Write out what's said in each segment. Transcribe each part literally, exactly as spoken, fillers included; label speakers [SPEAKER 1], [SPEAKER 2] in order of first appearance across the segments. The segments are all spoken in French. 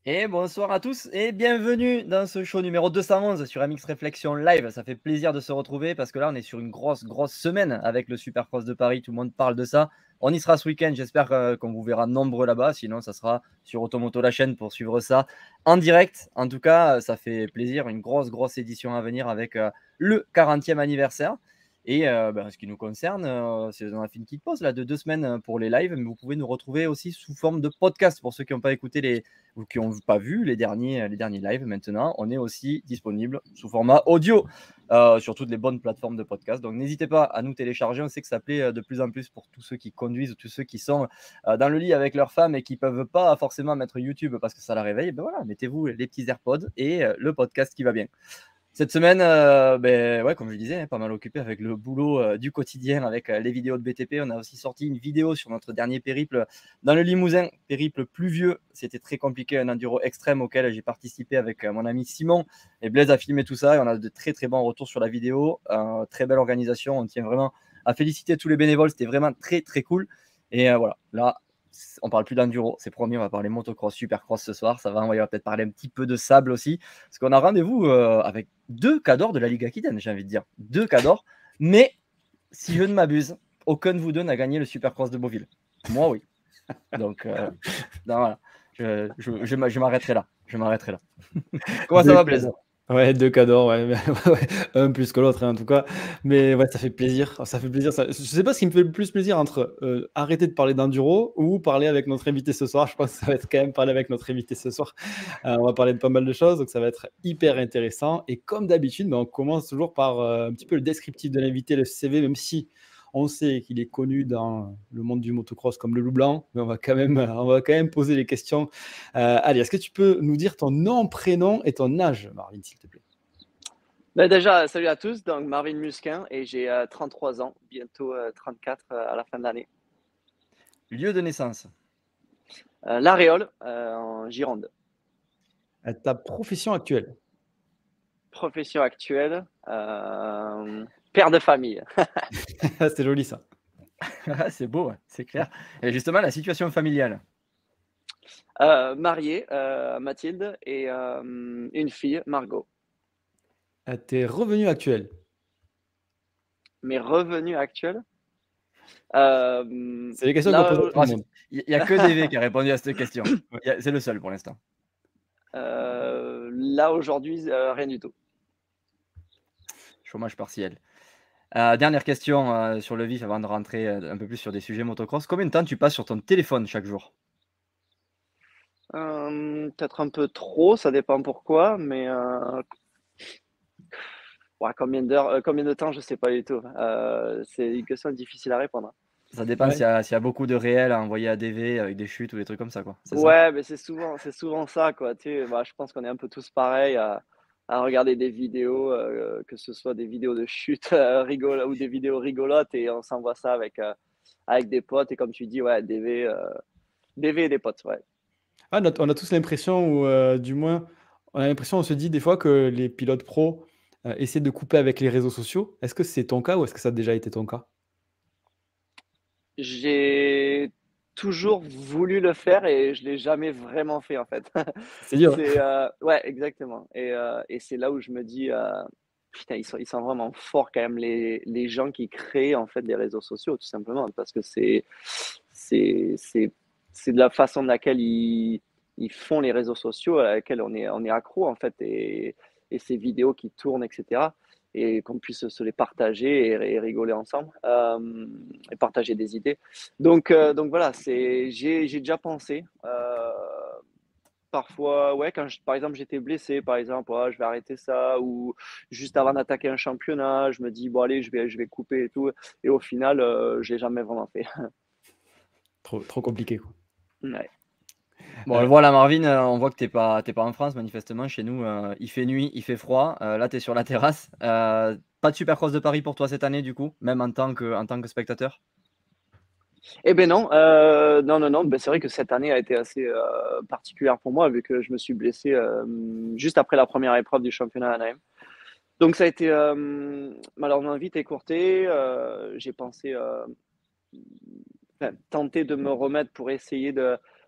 [SPEAKER 1] Et bonsoir à tous et bienvenue dans ce show numéro deux cent onze sur M X Réflexion Live. Ça fait plaisir de se retrouver parce que là, on est sur une grosse, grosse semaine avec le Supercross de Paris. Tout le monde parle de ça. On y sera ce week-end. J'espère euh, qu'on vous verra nombreux là-bas. Sinon, ça sera sur Automoto la chaîne pour suivre ça en direct. En tout cas, ça fait plaisir. Une grosse, grosse édition à venir avec euh, le quarantième anniversaire. Et euh, ben, ce qui nous concerne, euh, c'est on a fait une petite pause là, de deux semaines euh, pour les lives, mais vous pouvez nous retrouver aussi sous forme de podcast pour ceux qui n'ont pas écouté les, ou qui n'ont pas vu les derniers, les derniers lives. Maintenant, on est aussi disponible sous format audio euh, sur toutes les bonnes plateformes de podcast. Donc n'hésitez pas à nous télécharger. On sait que ça plaît euh, de plus en plus pour tous ceux qui conduisent ou tous ceux qui sont euh, dans le lit avec leur femme et qui ne peuvent pas forcément mettre YouTube parce que ça la réveille. Ben voilà, mettez-vous les petits AirPods et euh, le podcast qui va bien. Cette semaine, euh, ben, ouais, comme je le disais, hein, pas mal occupé avec le boulot euh, du quotidien, avec euh, les vidéos de B T P. On a aussi sorti une vidéo sur notre dernier périple dans le Limousin, périple pluvieux. C'était très compliqué, un enduro extrême auquel j'ai participé avec euh, mon ami Simon. Et Blaise a filmé tout ça et on a de très très bons retours sur la vidéo. Euh, très belle organisation. On tient vraiment à féliciter tous les bénévoles. C'était vraiment très très cool. Et euh, voilà, là, on parle plus d'enduro, c'est promis, on va parler motocross, supercross ce soir. Ça va, on va peut-être parler un petit peu de sable aussi. Parce qu'on a rendez-vous euh, avec deux cadors de la Ligue Aquitaine, j'ai envie de dire. Deux cadors. Mais si je ne m'abuse, aucun de vous deux n'a gagné le Supercross de Beauville. Moi, oui. Donc, euh, non, voilà. Je, je, je, je m'arrêterai là. Je m'arrêterai là. Comment ça va, Blaise?
[SPEAKER 2] Ouais, deux cadors, ouais, ouais, un plus que l'autre, hein, en tout cas. Mais ouais, ça fait plaisir. Ça fait plaisir. Ça... Je sais pas ce qui me fait le plus plaisir entre euh, arrêter de parler d'enduro ou parler avec notre invité ce soir. Je pense que ça va être quand même parler avec notre invité ce soir. Euh, on va parler de pas mal de choses, donc ça va être hyper intéressant. Et comme d'habitude, ben, on commence toujours par euh, un petit peu le descriptif de l'invité, le C V, même si on sait qu'il est connu dans le monde du motocross comme le loup blanc, mais on va quand même, on va quand même poser les questions. Euh, allez, est-ce que tu peux nous dire ton nom, prénom et ton âge, Marvin, s'il te plaît?
[SPEAKER 3] Ben déjà, salut à tous, donc Marvin Musquin et j'ai euh, trente-trois ans, bientôt euh, trente-quatre euh, à la fin de l'année.
[SPEAKER 1] Lieu de naissance?
[SPEAKER 3] Euh, La Réole, euh, en Gironde.
[SPEAKER 2] À ta profession actuelle?
[SPEAKER 3] Profession actuelle, euh, père de famille.
[SPEAKER 2] C'est joli ça.
[SPEAKER 1] C'est beau, ouais, c'est clair. Et justement, la situation familiale?
[SPEAKER 3] Euh, marié, euh, Mathilde, et euh, une fille, Margot.
[SPEAKER 2] À tes revenus actuels?
[SPEAKER 3] Mes revenus actuels, euh,
[SPEAKER 2] C'est les questions qu'on
[SPEAKER 3] là,
[SPEAKER 2] pose à tout le monde.
[SPEAKER 1] Il n'y a que D V qui a répondu à cette question. Ouais. C'est le seul pour l'instant.
[SPEAKER 3] euh, là aujourd'hui, euh, rien du tout.
[SPEAKER 1] Chômage partiel. Euh, dernière question euh, sur le vif avant de rentrer euh, un peu plus sur des sujets motocross. Combien de temps tu passes sur ton téléphone chaque jour?
[SPEAKER 3] Euh, peut-être un peu trop, ça dépend pourquoi, mais euh, ouais, combien d'heures, euh, combien de temps, je sais pas du tout. Euh, c'est une question difficile à répondre.
[SPEAKER 1] Ça dépend
[SPEAKER 2] Ouais.
[SPEAKER 1] s'il y, a- s'il y a beaucoup de réels à envoyer à D V avec des chutes ou des trucs comme ça, quoi. C'est ça?
[SPEAKER 3] Ouais, mais c'est souvent, c'est souvent ça, quoi. Tu sais, bah, je pense qu'on est un peu tous pareils à, à regarder des vidéos, euh, que ce soit des vidéos de chute euh, rigolo- ou des vidéos rigolotes, et on s'envoie ça avec, euh, avec des potes. Et comme tu dis, ouais, D V, euh, D V et des potes, ouais.
[SPEAKER 2] Ah, on a, on a tous l'impression, ou euh, du moins, on a l'impression, on se dit des fois que les pilotes pros euh, essaient de couper avec les réseaux sociaux. Est-ce que c'est ton cas ou est-ce que ça a déjà été ton cas?
[SPEAKER 3] J'ai toujours voulu le faire et je l'ai jamais vraiment fait, en fait.
[SPEAKER 2] C'est dur, hein.
[SPEAKER 3] C'est euh, ouais, exactement. Et, euh, et c'est là où je me dis, euh, putain, ils sont, ils sont vraiment forts quand même, les, les gens qui créent en fait des réseaux sociaux, tout simplement, parce que c'est, c'est, c'est, c'est de la façon de laquelle ils, ils font les réseaux sociaux à laquelle on est, on est accro, en fait, et, et ces vidéos qui tournent, et cetera. Et qu'on puisse se les partager et, et rigoler ensemble, euh, et partager des idées. Donc, euh, donc voilà, c'est, j'ai, j'ai déjà pensé. Euh, Parfois, ouais, quand je- par exemple j'étais blessé, par exemple, ouais, je vais arrêter ça, ou juste avant d'attaquer un championnat, je me dis, bon, allez, je vais, je vais couper et tout. Et au final, euh, je l'ai jamais vraiment fait.
[SPEAKER 2] Trop, trop compliqué, quoi.
[SPEAKER 3] Ouais.
[SPEAKER 1] Bon,
[SPEAKER 2] Euh,
[SPEAKER 1] voilà, Marvin, euh, on voit que t'es pas, t'es pas en France, manifestement. Chez nous, euh, il fait nuit, il fait froid. Euh, là, tu es sur la terrasse. Euh, pas de Supercross de Paris pour toi cette année, du coup, même en tant que, en tant que spectateur?
[SPEAKER 3] Eh ben non, euh, non, non, non. Ben, c'est vrai que cette année a été assez euh, particulière pour moi, vu que je me suis blessé euh, juste après la première épreuve du championnat à Anaheim. Donc ça a été euh, malheureusement vite écourté. Euh, j'ai pensé euh, enfin, tenter de me remettre pour essayer de,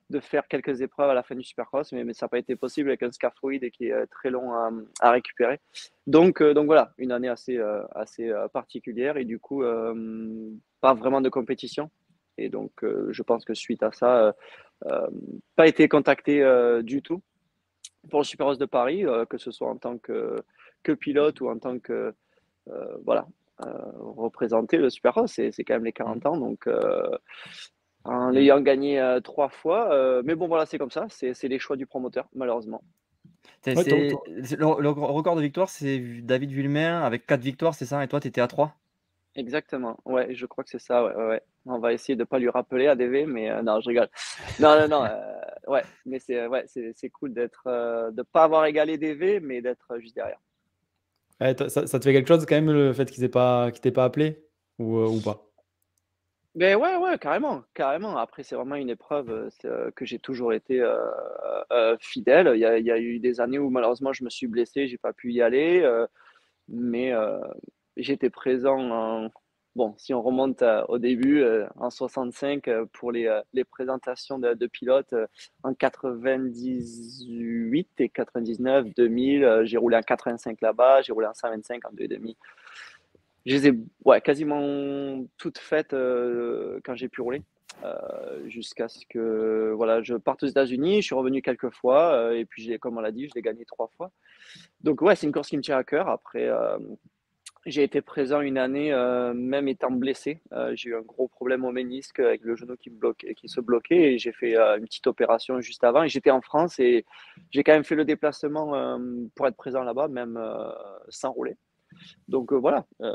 [SPEAKER 3] de faire quelques épreuves à la fin du Supercross, mais, mais ça n'a pas été possible avec un scaphoïde qui est très long à, à récupérer. Donc, euh, donc voilà, une année assez, euh, assez euh, particulière et du coup, euh, pas vraiment de compétition. Et donc, euh, je pense que suite à ça, euh, euh, pas été contacté euh, du tout pour le Supercross de Paris, euh, que ce soit en tant que, que pilote ou en tant que, euh, voilà, euh, représenter le Supercross. C'est, c'est quand même les quarante ans, donc euh, en l'ayant gagné euh, trois fois. Euh, mais bon, voilà, c'est comme ça. C'est, c'est les choix du promoteur, malheureusement.
[SPEAKER 1] C'est,
[SPEAKER 2] Ouais, toi-
[SPEAKER 1] c'est-
[SPEAKER 2] toi-
[SPEAKER 1] c'est- le, le record de victoire, c'est David Villemin avec quatre victoires, c'est ça? Et toi, tu étais à trois?
[SPEAKER 3] Exactement. Ouais, je crois que c'est ça. Ouais, ouais, ouais. On va essayer de pas lui rappeler à D V, mais euh, non, je rigole. Non, non, non. euh, ouais, mais c'est ouais, c'est, c'est cool d'être, euh, de pas avoir égalé D V, mais d'être euh, juste derrière.
[SPEAKER 2] ouais, toi, ça, ça te fait quelque chose quand même le fait qu'ils t'aient pas, qu'ils t'aient pas appelé ou, euh, ou pas?
[SPEAKER 3] Mais ouais, ouais, carrément, carrément. Après, c'est vraiment une épreuve euh, c'est, euh, que j'ai toujours été euh, euh, fidèle. Il y a, il y a eu des années où malheureusement je me suis blessé, j'ai pas pu y aller, euh, mais euh, j'étais présent. En- Bon, si on remonte euh, au début, euh, en soixante-cinq, euh, pour les, euh, les présentations de, de pilotes, euh, en quatre-vingt-dix-huit et quatre-vingt-dix-neuf, deux mille, euh, j'ai roulé en quatre-vingt-cinq là-bas, j'ai roulé en cent vingt-cinq en deux virgule cinq. Je les ai ouais, quasiment toutes faites euh, quand j'ai pu rouler, euh, jusqu'à ce que voilà, je parte aux États-Unis. Je suis revenu quelques fois euh, et puis, j'ai, comme on l'a dit, je l'ai gagné trois fois. Donc, ouais, c'est une course qui me tient à cœur. Après, euh, j'ai été présent une année, euh, même étant blessé. Euh, j'ai eu un gros problème au ménisque avec le genou qui, me bloquait, qui se bloquait et j'ai fait euh, une petite opération juste avant. Et j'étais en France et j'ai quand même fait le déplacement euh, pour être présent là-bas, même euh, sans rouler. Donc euh, voilà, euh,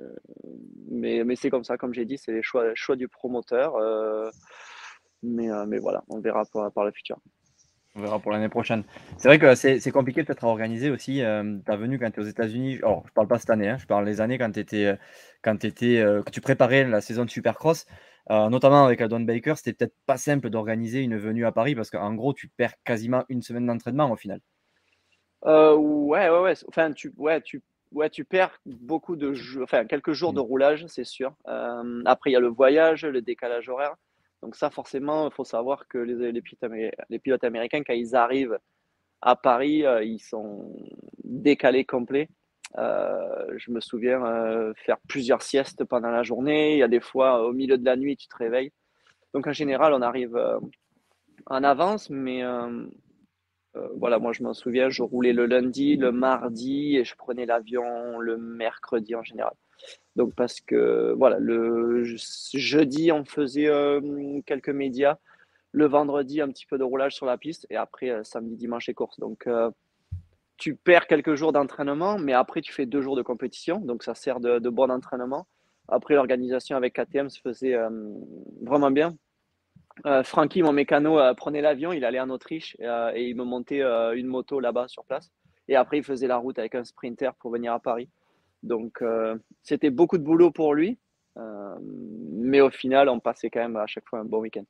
[SPEAKER 3] mais, mais c'est comme ça, comme j'ai dit, c'est les choix, choix du promoteur. Euh, mais, euh, mais voilà, on verra par, par le futur.
[SPEAKER 1] On verra pour l'année prochaine. C'est vrai que c'est c'est compliqué peut-être à organiser aussi. Euh, ta venue quand tu es aux États-Unis, alors je parle pas cette année, hein, je parle les années quand, étais, quand, t'étais, euh, quand tu préparais la saison de Supercross, euh, notamment avec Aldon Baker, c'était peut-être pas simple d'organiser une venue à Paris parce qu'en gros, tu perds quasiment une semaine d'entraînement au final.
[SPEAKER 3] Euh, ouais, ouais, ouais. Enfin, tu, ouais, tu, ouais, tu perds beaucoup de jours, enfin, quelques jours de
[SPEAKER 2] Mm.
[SPEAKER 3] roulage, c'est sûr. Euh, après, il y a le voyage, le décalage horaire. Donc ça, forcément, il faut savoir que les, les, pilotes, amé- les pilotes américains, quand ils arrivent à Paris, euh, ils sont décalés complets. Euh, je me souviens euh, faire plusieurs siestes pendant la journée. Il y a des fois, au milieu de la nuit, tu te réveilles. Donc en général, on arrive euh, en avance, mais euh, euh, voilà, moi je m'en souviens, je roulais le lundi, le mardi et je prenais l'avion le mercredi en général. Donc parce que voilà, le jeudi, on faisait euh, quelques médias. Le vendredi, un petit peu de roulage sur la piste et après, euh, samedi, dimanche, les courses. Donc euh, tu perds quelques jours d'entraînement, mais après, tu fais deux jours de compétition. Donc, ça sert de, de bon entraînement. Après, l'organisation avec K T M se faisait euh, vraiment bien. Euh, Francky, mon mécano, euh, prenait l'avion, il allait en Autriche euh, et il me montait euh, une moto là-bas sur place. Et après, il faisait la route avec un sprinter pour venir à Paris. Donc, euh, c'était beaucoup de boulot pour lui. Euh, mais au final, on passait quand même à chaque fois un bon week-end.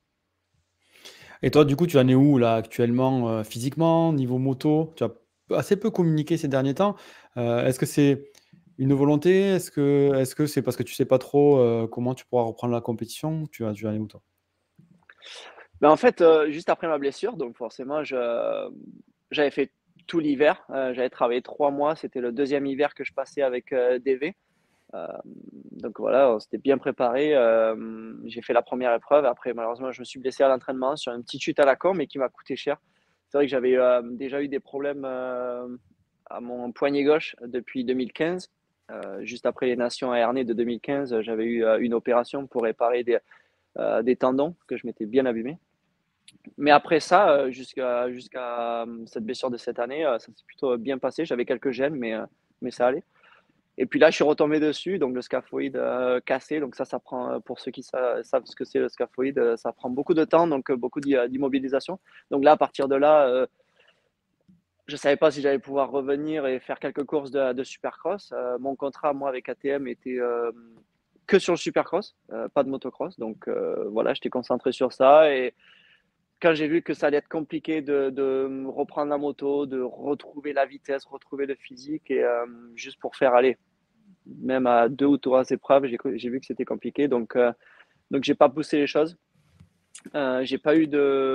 [SPEAKER 2] Et toi, du coup, tu en es où là actuellement euh, physiquement, niveau moto? Tu as assez peu communiqué ces derniers temps. Euh, est-ce que c'est une volonté? Est-ce que est-ce que c'est parce que tu sais pas trop euh, comment tu pourras reprendre la compétition? Tu, as- tu en es où toi?
[SPEAKER 3] Ben, en fait, euh, juste après ma blessure, donc forcément, je, j'avais fait tout l'hiver. Euh, j'avais travaillé trois mois. C'était le deuxième hiver que je passais avec euh, D V. Euh, donc voilà, on s'était bien préparé. Euh, j'ai fait la première épreuve. Après, malheureusement, je me suis blessé à l'entraînement sur une petite chute à la con, mais qui m'a coûté cher. C'est vrai que j'avais euh, déjà eu des problèmes euh, à mon poignet gauche depuis deux mille quinze. Euh, juste après les Nations à Ernée de deux mille quinze, j'avais eu euh, une opération pour réparer des, euh, des tendons que je m'étais bien abîmé. Mais après ça, euh, jusqu'à jusqu'à euh, cette blessure de cette année, euh, ça s'est plutôt bien passé. J'avais quelques gènes, mais, euh, mais ça allait. Et puis là, je suis retombé dessus, donc le scaphoïde euh, cassé. Donc ça, ça prend, euh, pour ceux qui sa- savent ce que c'est le scaphoïde, euh, ça prend beaucoup de temps, donc euh, beaucoup d'y- d'immobilisation. Donc là, à partir de là, euh, je ne savais pas si j'allais pouvoir revenir et faire quelques courses de, de supercross. Euh, mon contrat, moi, avec A T M, était euh, que sur le supercross, euh, pas de motocross. Donc euh, voilà, j'étais concentré sur ça. Et quand j'ai vu que ça allait être compliqué de, de reprendre la moto, de retrouver la vitesse, retrouver le physique, et euh, juste pour faire aller, même à deux ou trois épreuves, j'ai j'ai vu que c'était compliqué. Donc, euh, donc j'ai pas poussé les choses. Euh, j'ai pas eu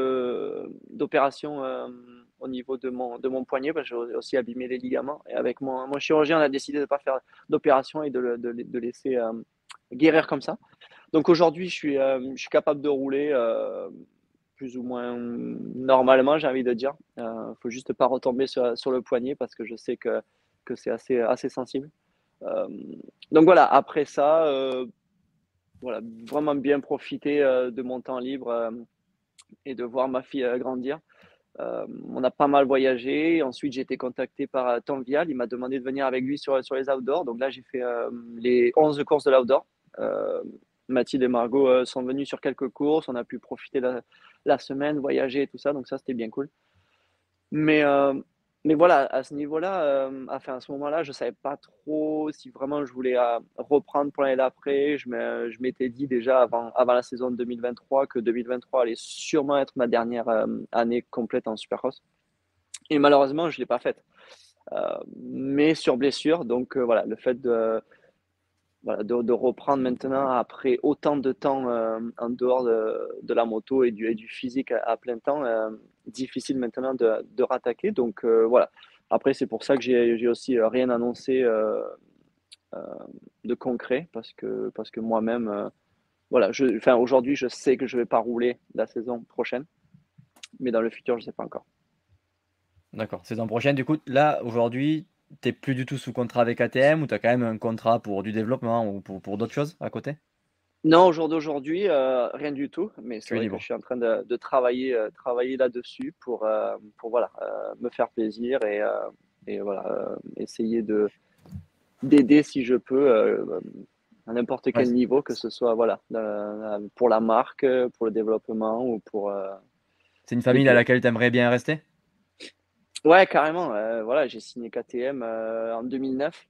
[SPEAKER 3] de d'opération euh, au niveau de mon, de mon poignet parce que j'ai aussi abîmé les ligaments. Et avec mon, mon chirurgien, on a décidé de ne pas faire d'opération et de, le- de, de laisser euh, guérir comme ça. Donc aujourd'hui, je suis, euh, je suis capable de rouler euh, plus ou moins normalement, j'ai envie de dire. Il ne faut juste pas retomber sur, sur le poignet parce que je sais que, que c'est assez, assez sensible. Euh, donc voilà, après ça, euh, voilà, vraiment bien profiter euh, de mon temps libre euh, et de voir ma fille euh, grandir. Euh, on a pas mal voyagé. Ensuite, j'ai été contacté par euh, Tom Vial. Il m'a demandé de venir avec lui sur, sur les outdoors. Donc là, j'ai fait euh, les onze courses de l'outdoor. Euh, Mathilde et Margot euh, sont venus sur quelques courses. On a pu profiter la, la semaine, voyager et tout ça. Donc ça, c'était bien cool. Mais, euh, mais voilà, à ce niveau-là, euh, enfin, à ce moment-là, je ne savais pas trop si vraiment je voulais euh, reprendre pour l'année d'après. Je me- je m'étais dit déjà avant, avant la saison de deux mille vingt-trois que deux mille vingt-trois allait sûrement être ma dernière euh, année complète en Supercross. Et malheureusement, je ne l'ai pas faite. Euh, mais sur blessure, donc euh, voilà, le fait de, voilà, de, de reprendre maintenant après autant de temps euh, en dehors de, de la moto et du, et du physique à, à plein temps, euh, difficile maintenant de, de rattaquer. Donc euh, voilà. Après, c'est pour ça que j'ai j'ai aussi euh, rien annoncé euh, euh, de concret parce que, parce que moi-même, euh, voilà, je, enfin, aujourd'hui, je sais que je ne vais pas rouler la saison prochaine, mais dans le futur, je ne sais pas encore.
[SPEAKER 1] D'accord. Saison prochaine, du coup, là, aujourd'hui, tu plus du tout sous contrat avec A T M ou tu as quand même un contrat pour du développement ou pour, pour d'autres choses à côté?
[SPEAKER 3] Non, au jour d'aujourd'hui, euh, rien du tout. Mais c'est
[SPEAKER 1] Tu es
[SPEAKER 3] vrai que
[SPEAKER 1] libre.
[SPEAKER 3] je suis en train de, de travailler, euh, travailler là-dessus pour, euh, pour voilà, euh, me faire plaisir et, euh, et voilà, euh, essayer de d'aider si je peux euh, à n'importe
[SPEAKER 1] Ouais,
[SPEAKER 3] quel niveau, que ce soit voilà, euh, pour la marque, pour le développement ou pour euh,
[SPEAKER 1] c'est une
[SPEAKER 3] les
[SPEAKER 1] famille à
[SPEAKER 3] pilotes.
[SPEAKER 1] laquelle tu aimerais bien rester?
[SPEAKER 3] Ouais, carrément. Euh, voilà, j'ai signé K T M euh, en deux mille neuf.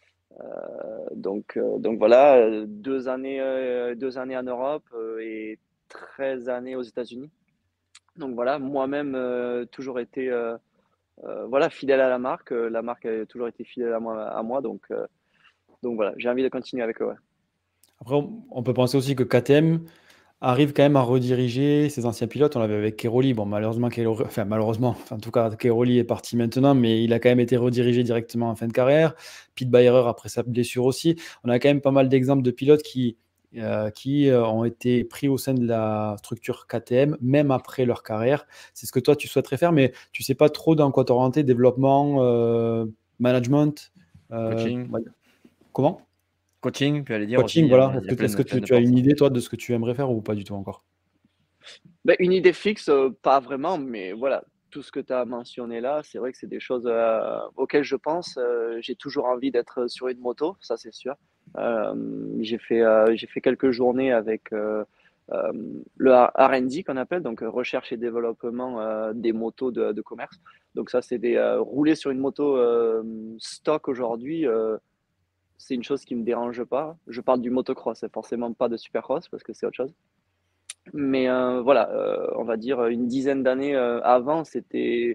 [SPEAKER 3] Donc, euh, donc voilà, euh, deux années, euh, deux années en Europe euh, et treize années aux États-Unis. Donc voilà, moi-même, euh, toujours été euh, euh, voilà, fidèle à la marque. Euh, la marque a toujours été fidèle à moi, à moi donc, euh, donc voilà, j'ai envie de continuer avec eux. Ouais.
[SPEAKER 2] Après, on on peut penser aussi que K T M arrive quand même à rediriger ses anciens pilotes. On l'avait avec Keroli. Bon, malheureusement, Keroli- enfin, malheureusement, enfin, en tout cas, Keroli est parti maintenant, mais il a quand même été redirigé directement en fin de carrière. Pete Bayer après sa blessure aussi. On a quand même pas mal d'exemples de pilotes qui, euh, qui euh, ont été pris au sein de la structure K T M, même après leur carrière. C'est ce que toi, tu souhaiterais faire, mais tu sais pas trop dans quoi t'orienter, développement, euh, management. euh,
[SPEAKER 1] Coaching?
[SPEAKER 2] ouais. Comment?
[SPEAKER 1] Coaching, tu allais dire aussi,
[SPEAKER 2] Coaching,
[SPEAKER 1] il y a,
[SPEAKER 2] voilà.
[SPEAKER 1] il
[SPEAKER 2] Est-ce
[SPEAKER 1] y a
[SPEAKER 2] que,
[SPEAKER 1] plein
[SPEAKER 2] est-ce
[SPEAKER 1] de,
[SPEAKER 2] que
[SPEAKER 1] plein
[SPEAKER 2] tu,
[SPEAKER 1] de
[SPEAKER 2] tu as une
[SPEAKER 1] portes.
[SPEAKER 2] idée, toi, de ce que tu aimerais faire ou pas du tout encore?
[SPEAKER 3] Ben, une idée fixe, euh, pas vraiment, mais voilà, tout ce que tu as mentionné là, c'est vrai que c'est des choses euh, auxquelles je pense. Euh, j'ai toujours envie d'être sur une moto, ça c'est sûr. Euh, j'ai fait, euh, j'ai fait quelques journées avec euh, euh, le R and D qu'on appelle, donc euh, recherche et développement euh, des motos de, de commerce. Donc ça, c'est des euh, rouler sur une moto euh, stock aujourd'hui. Euh, c'est une chose qui me dérange pas. Je parle du motocross, c'est forcément pas de supercross parce que c'est autre chose. Mais euh, voilà, euh, on va dire une dizaine d'années euh, avant, c'était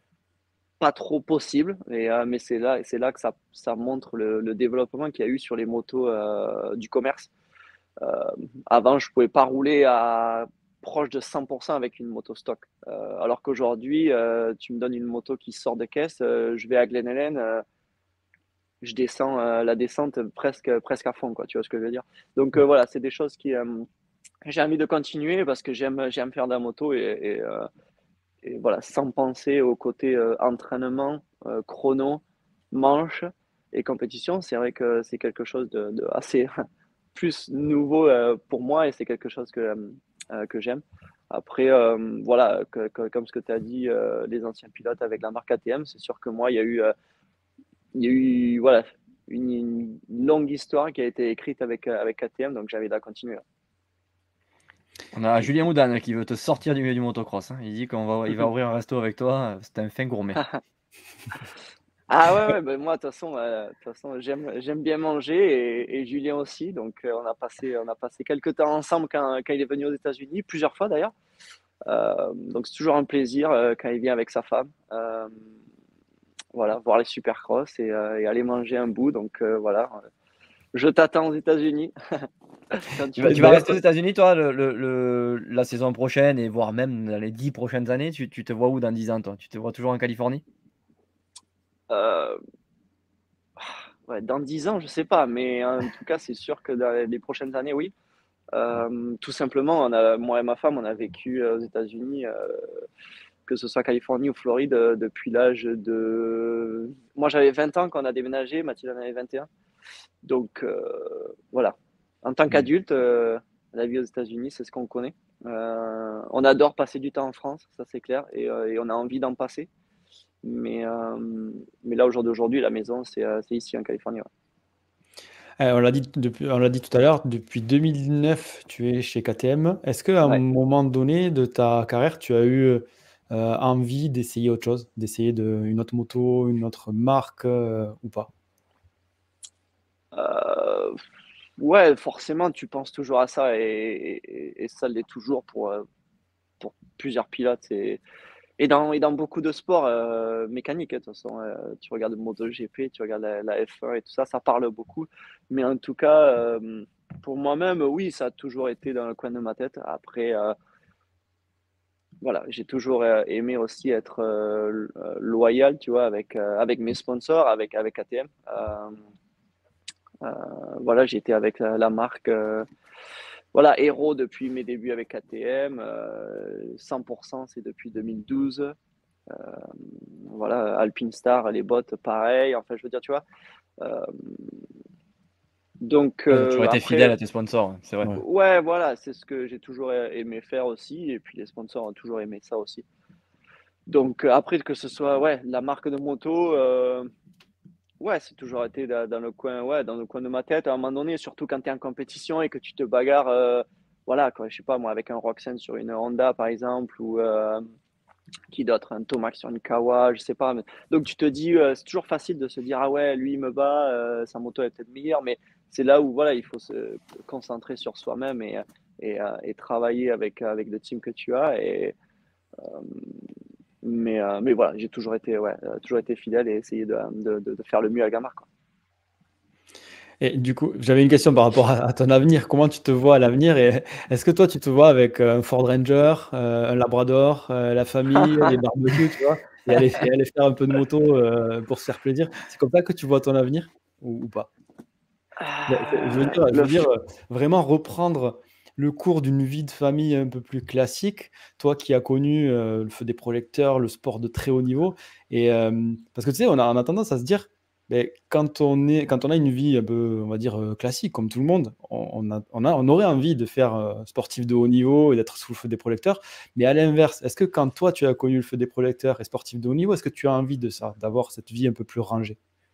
[SPEAKER 3] pas trop possible. Et, euh, mais c'est là, c'est là que ça, ça montre le, le développement qu'il y a eu sur les motos euh, du commerce. Euh, Avant, je pouvais pas rouler à proche de cent pour cent avec une moto stock. Euh, alors qu'aujourd'hui, euh, tu me donnes une moto qui sort de caisse, euh, je vais à Glen Helen, euh, je descends euh, la descente presque, presque à fond, quoi, tu vois ce que je veux dire. Donc euh, voilà, c'est des choses qui... euh, j'ai envie de continuer parce que j'aime j'aime faire de la moto et, et, euh, et voilà, sans penser au côté euh, entraînement, euh, chrono, manche et compétition. C'est vrai que c'est quelque chose de, de assez plus nouveau euh, pour moi et c'est quelque chose que, euh, que j'aime. Après, euh, voilà, que, que, comme ce que tu as dit, euh, les anciens pilotes avec la marque A T M, c'est sûr que moi, il y a eu, euh, il y a eu voilà, une, une, longue histoire qui a été écrite avec, avec A T M, donc j'ai envie de la continuer.
[SPEAKER 1] On a Julien Houdane qui veut te sortir du milieu du motocross, hein. Il dit qu'on va, il va ouvrir un resto avec toi. C'est un fin gourmet.
[SPEAKER 3] Ah ouais, ouais, ben moi, de toute façon, euh, de toute façon, j'aime, j'aime bien manger et, et Julien aussi. Donc, euh, on a passé, on a passé quelques temps ensemble quand, quand il est venu aux États-Unis, plusieurs fois d'ailleurs. Euh, donc, c'est toujours un plaisir euh, quand il vient avec sa femme. Euh, voilà, voir les supercross et, euh, et aller manger un bout. Donc, euh, voilà. je t'attends aux États-Unis. Quand
[SPEAKER 1] Tu
[SPEAKER 3] tu
[SPEAKER 1] vas,
[SPEAKER 3] veux
[SPEAKER 1] tu vas
[SPEAKER 2] D'ailleurs,
[SPEAKER 1] rester aux États-Unis, toi, le, le- le- la saison prochaine et voire même dans les dix prochaines années. Tu, tu te vois où dans dix ans, toi? Tu te vois toujours en Californie?
[SPEAKER 3] euh, ouais, dans dix ans, je sais pas, mais en tout cas, c'est sûr que dans les prochaines années, oui. Euh, tout simplement, on a, moi et ma femme, on a vécu euh, aux États-Unis, euh, que ce soit Californie ou Floride, euh, depuis l'âge de. Moi, j'avais vingt ans quand on a déménagé, Mathilde en avait vingt et un. Donc, euh, voilà. En tant
[SPEAKER 2] Mm.
[SPEAKER 3] qu'adulte, euh, la vie aux États-Unis, c'est ce qu'on connaît. Euh, on adore passer du temps en France, ça c'est clair, et, euh, et on a envie d'en passer. Mais, euh, mais là, au jour d'aujourd'hui, la maison, c'est euh, c'est ici en Californie. Ouais.
[SPEAKER 2] Euh, on l'a dit depuis, on l'a dit tout à l'heure, depuis deux mille neuf, tu es chez K T M. Est-ce qu'à un
[SPEAKER 3] Ouais.
[SPEAKER 2] moment donné de ta carrière, tu as eu euh, envie d'essayer autre chose, d'essayer de, une autre moto, une autre marque euh, ou pas?
[SPEAKER 3] Euh, ouais, forcément, tu penses toujours à ça, et, et, et ça l'est toujours pour, euh, pour plusieurs pilotes. Et, et, dans, et dans beaucoup de sports euh, mécaniques, hein, de toute façon, euh, tu regardes MotoGP, tu regardes la, la F un et tout ça, ça parle beaucoup. Mais en tout cas, euh, pour moi-même, oui, ça a toujours été dans le coin de ma tête. Après, euh, voilà, j'ai toujours euh, aimé aussi être euh, loyal, tu vois, avec, euh, avec mes sponsors, avec, avec K T M. Euh, euh, voilà, j'étais avec la, la marque euh, voilà, Hero depuis mes débuts avec K T M. Euh, cent pour cent, c'est depuis deux mille douze. Euh, voilà, Alpine Star, les bottes, pareil. Enfin, je veux dire, tu vois. Euh, donc,
[SPEAKER 1] Ouais, t'as toujours
[SPEAKER 3] euh,
[SPEAKER 1] été
[SPEAKER 3] après,
[SPEAKER 1] fidèle à tes sponsors, c'est vrai.
[SPEAKER 2] Ouais.
[SPEAKER 3] ouais, voilà, c'est ce que j'ai toujours aimé faire aussi. Et puis, les sponsors ont toujours aimé ça aussi. Donc, euh, après, que ce soit ouais, la marque de moto, euh, ouais, c'est toujours été da- dans le coin, ouais, dans le coin de ma tête. À un moment donné, surtout quand tu es en compétition et que tu te bagarres, euh, voilà, quoi, je sais pas, moi, avec un Roxen sur une Honda, par exemple, ou euh, qui d'autre, un Tomac sur une Kawa, je sais pas. mais- Donc, tu te dis, euh, c'est toujours facile de se dire, ah ouais, lui, il me bat, euh, sa moto est peut-être meilleure, mais c'est là où, voilà, il faut se concentrer sur soi-même et, et, euh, et travailler avec, avec le team que tu as. Et, mais, euh, mais voilà, j'ai toujours été, ouais, euh, toujours été fidèle et essayé de, de, de- de faire le mieux avec la marque, quoi.
[SPEAKER 2] Et du coup, j'avais une question par rapport à, à ton avenir. Comment tu te vois à l'avenir? Et est-ce que toi, tu te vois avec euh, un Ford Ranger, euh, un Labrador, euh, la famille, les barbecues, tu vois, et aller, et aller faire un peu de moto euh, pour se faire plaisir? C'est comme ça que tu vois ton avenir ou, ou pas? Mais c'est- Je veux
[SPEAKER 3] Euh,
[SPEAKER 2] dire, je
[SPEAKER 3] le
[SPEAKER 2] veux dire
[SPEAKER 3] f-
[SPEAKER 2] euh, vraiment reprendre le cours d'une vie de famille un peu plus classique, toi qui as connu euh, le feu des projecteurs, le sport de très haut niveau. Et, euh, parce que tu sais, on a, on a tendance à se dire, ben, quand on est, quand on a une vie un peu, on va dire, euh, classique, comme tout le monde, on, on a, on a- on aurait envie de faire euh, sportif de haut niveau et d'être sous le feu des projecteurs. Mais à l'inverse, est-ce que quand toi tu as connu le feu des projecteurs et sportif de haut niveau, est-ce que tu as envie de ça, d'avoir cette vie un peu plus rangée?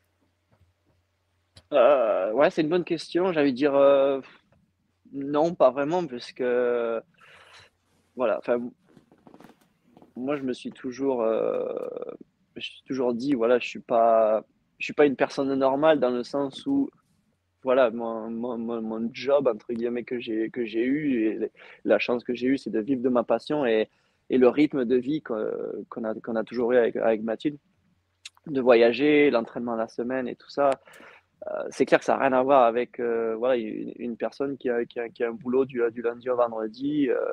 [SPEAKER 3] euh, ouais, c'est une bonne question. J'allais dire euh, non, pas vraiment, parce que voilà. Enfin, moi, je me suis toujours, euh, je me suis toujours dit, voilà, je suis pas, je suis pas une personne normale dans le sens où, voilà, mon, mon, mon, mon job entre guillemets que j'ai que j'ai eu et la chance que j'ai eue, c'est de vivre de ma passion et, et le rythme de vie qu'on qu'on a qu'on a toujours eu avec avec Mathilde, de voyager, l'entraînement la semaine et tout ça. Euh, c'est clair que ça n'a rien à voir avec euh, voilà, une, une personne qui a, qui, a, qui a un boulot du, du lundi au vendredi euh,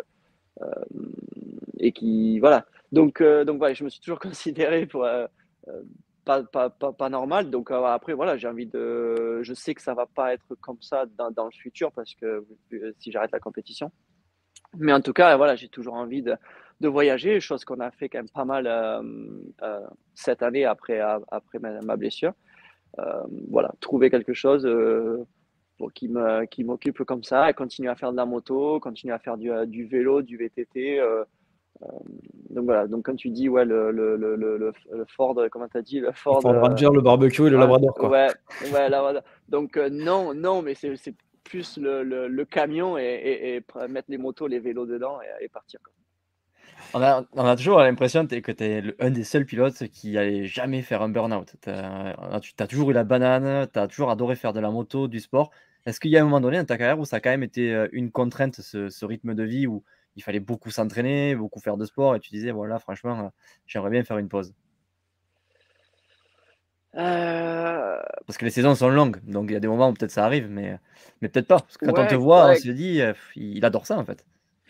[SPEAKER 3] et qui. Voilà. Donc, euh, donc voilà, je me suis toujours considéré pour. Euh, euh, pas, pas, pas, pas normal. Donc euh, après, voilà, j'ai envie de. Je sais que ça va pas être comme ça dans, dans le futur parce que euh, si j'arrête la compétition. Mais en tout cas, voilà, j'ai toujours envie de, de voyager, chose qu'on a fait quand même pas mal euh, euh, cette année après, après ma, ma blessure. Euh, voilà, trouver quelque chose euh, pour qui me, qui m'occupe comme ça et continuer à faire de la moto, continuer à faire du, euh, du vélo, du V T T. Euh, euh, donc voilà, donc quand tu dis, ouais, le, le, le, le, le Ford, comment t'as dit, le
[SPEAKER 2] Le
[SPEAKER 3] Ford,
[SPEAKER 2] Ford
[SPEAKER 3] euh,
[SPEAKER 2] Ranger, le barbecue et le
[SPEAKER 3] ouais,
[SPEAKER 2] Labrador, quoi.
[SPEAKER 3] ouais, ouais, là, voilà. Donc euh, non, non, mais c'est, c'est plus le, le, le camion et, et, et mettre les motos, les vélos dedans et, et partir, quoi.
[SPEAKER 1] On a, on a toujours l'impression t'es- que tu es un des seuls pilotes qui allait jamais faire un burn-out. Tu as toujours eu la banane, tu as toujours adoré faire de la moto, du sport. Est-ce qu'il y a un moment donné dans ta carrière où ça a quand même été euh, une contrainte, ce, ce rythme de vie, où il fallait beaucoup s'entraîner, beaucoup faire de sport, et tu disais, voilà, franchement, euh, j'aimerais bien faire une pause.
[SPEAKER 3] Euh,
[SPEAKER 1] Parce que les saisons sont longues, donc il y a des moments où peut-être ça arrive, mais, mais peut-être pas. Parce que quand on te
[SPEAKER 3] ouais,
[SPEAKER 1] voit, on
[SPEAKER 3] ouais,
[SPEAKER 1] se dit, euh, il adore ça en fait.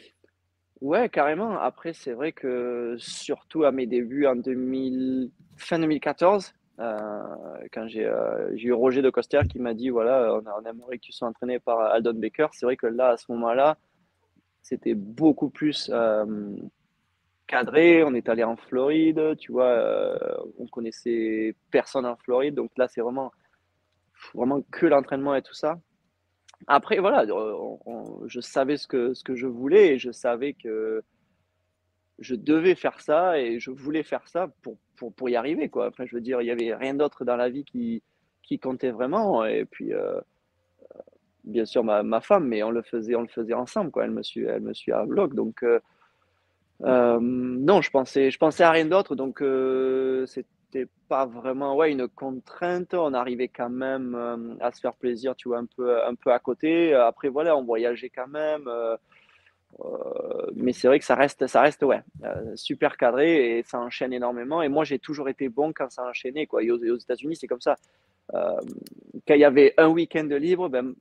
[SPEAKER 3] ouais, carrément. Après, c'est vrai que surtout à mes débuts en deux mille, fin deux mille quatorze, euh, quand j'ai euh, j'ai eu Roger de Coster qui m'a dit, voilà, on, a, on aimerait que tu sois entraîné par Aldon Baker. C'est vrai que là, à ce moment-là, c'était beaucoup plus euh, cadré. On est allé en Floride, tu vois, euh, on connaissait personne en Floride. Donc là, c'est vraiment, vraiment que l'entraînement et tout ça. Après, voilà, on- on- je savais ce que, ce que je voulais et je savais que je devais faire ça et je voulais faire ça pour, pour, pour y arriver, quoi. Enfin, je veux dire, il y avait rien d'autre dans la vie qui, qui comptait vraiment. Et puis, euh, bien sûr, ma, ma femme, mais on le faisait, on le faisait ensemble, quoi. Elle me suit, elle me suit à bloc. Donc, euh, euh, non, je pensais, je pensais à rien d'autre. Donc, euh, c'était pas vraiment, ouais, une contrainte. On arrivait quand même euh, à se faire plaisir, tu vois, un peu, un peu à côté. Après, voilà, on voyageait quand même. Euh, Euh, mais c'est vrai que ça reste, ça reste ouais, euh, super cadré et ça enchaîne énormément. Et moi, j'ai toujours été bon quand ça enchaînait, quoi. Et aux, aux États-Unis, c'est comme ça. Euh, Quand il y avait un week-end de libre, ben,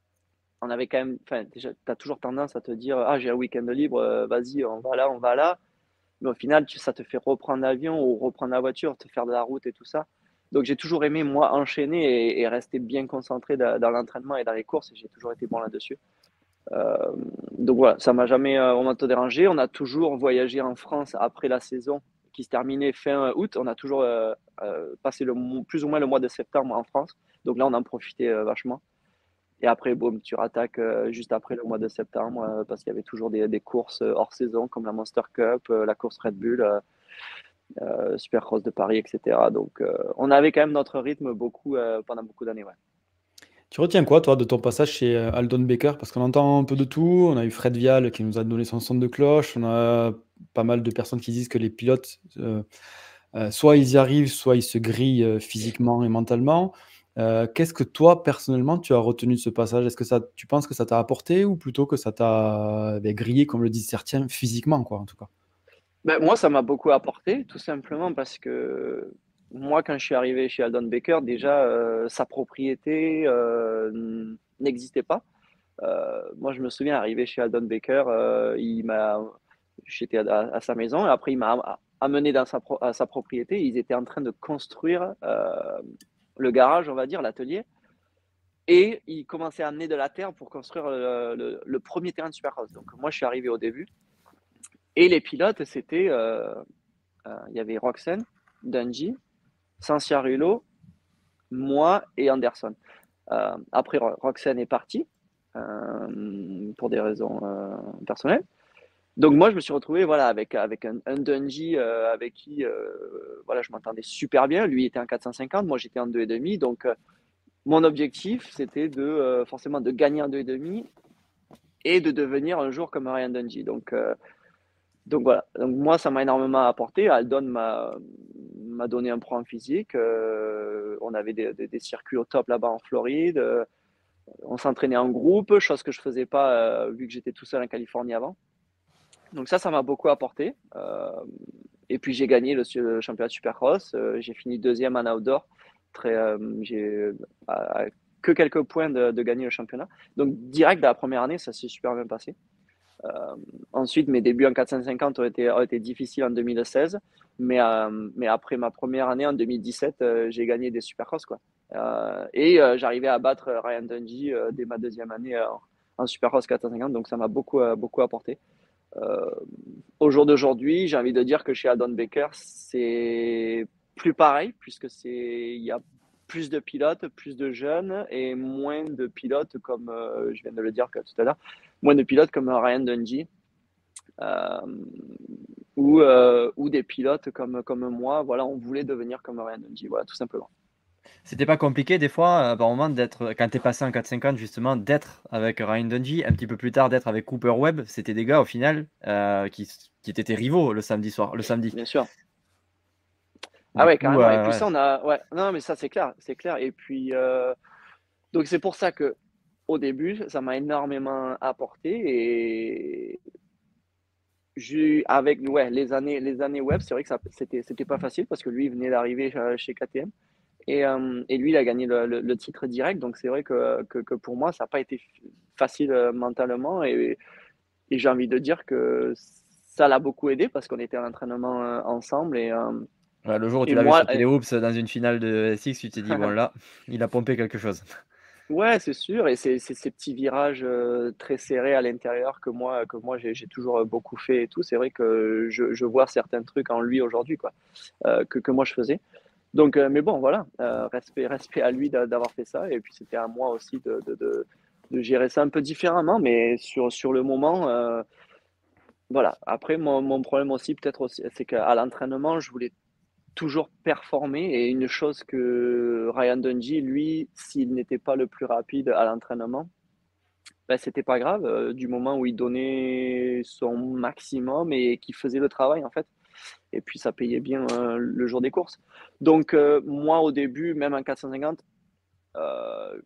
[SPEAKER 3] on avait quand même. Enfin, déjà, tu as toujours tendance à te dire, ah, j'ai un week-end de libre, euh, vas-y, on va là, on va là. Mais au final, tu, ça te fait reprendre l'avion ou reprendre la voiture, te faire de la route et tout ça. Donc, j'ai toujours aimé, moi, enchaîner et, et rester bien concentré dans, dans l'entraînement et dans les courses. Et j'ai toujours été bon là-dessus. Euh, donc voilà, ça m'a jamais euh, vraiment dérangé. On a toujours voyagé en France après la saison qui se terminait fin août. On a toujours euh, euh, passé le, plus ou moins le mois de septembre en France. Donc là, on en profitait euh, vachement. Et après, boum, tu rattaques euh, juste après le mois de septembre euh, parce qu'il y avait toujours des, des courses euh, hors saison comme la Monster Cup, euh, la course Red Bull, euh, euh, Supercross de Paris, et cetera. Donc euh, on avait quand même notre rythme beaucoup euh, pendant beaucoup d'années. Ouais.
[SPEAKER 2] Tu retiens quoi, toi, de ton passage chez euh, Aldon Baker? Parce qu'on entend un peu de tout. On a eu Fred Vial qui nous a donné son son de cloche. On a pas mal de personnes qui disent que les pilotes, euh, euh, soit ils y arrivent, soit ils se grillent euh, physiquement et mentalement. Euh, qu'est-ce que toi, personnellement, tu as retenu de ce passage? Est-ce que ça, tu penses que ça t'a apporté ou plutôt que ça t'a ben, grillé, comme le disent certains, physiquement, quoi, en tout cas?
[SPEAKER 3] Ben, moi, ça m'a beaucoup apporté, tout simplement parce que moi, quand je suis arrivé chez Aldon Baker, déjà, euh, sa propriété euh, n'existait pas. Euh, moi, je me souviens, arrivé chez Aldon Baker, euh, il m'a, j'étais à, à sa maison et après, il m'a amené dans sa, pro- à sa propriété. Ils étaient en train de construire euh, le garage, on va dire, l'atelier. Et il commençait à amener de la terre pour construire le, le- le premier terrain de Supercross. Donc, moi, je suis arrivé au début. Et les pilotes, c'était euh, Euh, il y avait Roxane, Dungey, Sanciarulo, moi et Anderson. Euh, après, Roxane est partie euh, pour des raisons euh, personnelles. Donc moi, je me suis retrouvé voilà, avec, avec un, un Dungey euh, avec qui euh, voilà, je m'entendais super bien. Lui était en quatre cent cinquante, moi j'étais en deux virgule cinq. Donc euh, mon objectif, c'était de euh, forcément de gagner en deux virgule cinq et de devenir un jour comme Ryan Dungey. Donc euh, Donc voilà, donc moi ça m'a énormément apporté. Aldon m'a m'a donné un pro en physique. Euh, on avait des, des, des circuits au top là-bas en Floride. Euh, on s'entraînait en groupe, chose que je faisais pas euh, vu que j'étais tout seul en Californie avant. Donc ça, ça m'a beaucoup apporté. Euh, et puis j'ai gagné le, le championnat de Supercross. Euh, j'ai fini deuxième en outdoor. Très, euh, j'ai à, à que quelques points de, de gagner le championnat. Donc direct de la première année, ça s'est super bien passé. Euh, ensuite, mes débuts en quatre cent cinquante ont été, ont été difficiles en deux mille seize, mais, euh, mais après ma première année en deux mille dix-sept, euh, j'ai gagné des Supercross, quoi. Euh, et euh, j'arrivais à battre Ryan Dungey euh, dès ma deuxième année euh, en Supercross quatre cent cinquante, donc ça m'a beaucoup, euh, beaucoup apporté. Euh, Au jour d'aujourd'hui, j'ai envie de dire que chez Aldon Baker, c'est plus pareil, puisque c'est il y a plus de pilotes, plus de jeunes et moins de pilotes comme euh, je viens de le dire tout à l'heure, moins de pilotes comme Ryan Dungey euh, ou, euh, ou des pilotes comme, comme moi. Voilà, on voulait devenir comme Ryan Dungey, voilà, tout simplement.
[SPEAKER 1] C'était pas compliqué des fois, euh, par moment, d'être, quand t'es passé en quatre cent cinquante, justement, d'être avec Ryan Dungey, un petit peu plus tard d'être avec Cooper Webb. C'était des gars, au final, euh, qui, qui étaient tes rivaux le samedi soir, le samedi.
[SPEAKER 3] Bien sûr. Ah
[SPEAKER 1] Du
[SPEAKER 3] ouais,
[SPEAKER 1] coup,
[SPEAKER 3] carrément. Et
[SPEAKER 1] euh,
[SPEAKER 3] puis
[SPEAKER 1] ouais.
[SPEAKER 3] ça, on a. Ouais, non, mais ça, c'est clair. C'est clair. Et puis, euh, donc, c'est pour ça que au début, ça m'a énormément apporté. Et j'ai, avec ouais, les années, les années web, c'est vrai que ça, c'était, c'était pas facile parce que lui, il venait d'arriver euh, chez K T M. Et, euh, et lui, il a gagné le, le- le titre direct. Donc, c'est vrai que, que, que pour moi, ça n'a pas été facile euh, mentalement. Et, et j'ai envie de dire que ça l'a beaucoup aidé parce qu'on était en entraînement euh, ensemble. Et, euh,
[SPEAKER 1] Ouais, le jour où
[SPEAKER 3] et
[SPEAKER 1] tu l'as vu
[SPEAKER 3] moi,
[SPEAKER 1] sauter les hoops dans une finale de S X, tu t'es dit, bon là, il a pompé quelque chose.
[SPEAKER 3] ouais, c'est sûr. Et c'est c'est ces petits virages euh, très serrés à l'intérieur que moi, que moi j'ai j'ai toujours euh, beaucoup fait et tout. C'est vrai que je, je vois certains trucs en lui aujourd'hui, quoi, euh, que, que moi je faisais. Donc, euh, mais bon, voilà, euh, respect, respect à lui d'a- d'avoir fait ça. Et puis, c'était à moi aussi de, de, de, de gérer ça un peu différemment. Mais sur, sur le moment, euh, voilà. Après, mon, mon problème aussi, peut-être aussi, c'est qu'à l'entraînement, je voulais toujours performer. Et une chose que Ryan Dungey, lui, s'il n'était pas le plus rapide à l'entraînement, ben, c'était pas grave, euh, du moment où il donnait son maximum et qu'il faisait le travail, en fait. Et puis, ça payait bien euh, le jour des courses. Donc, euh, moi, au début, même en quatre cent cinquante, euh,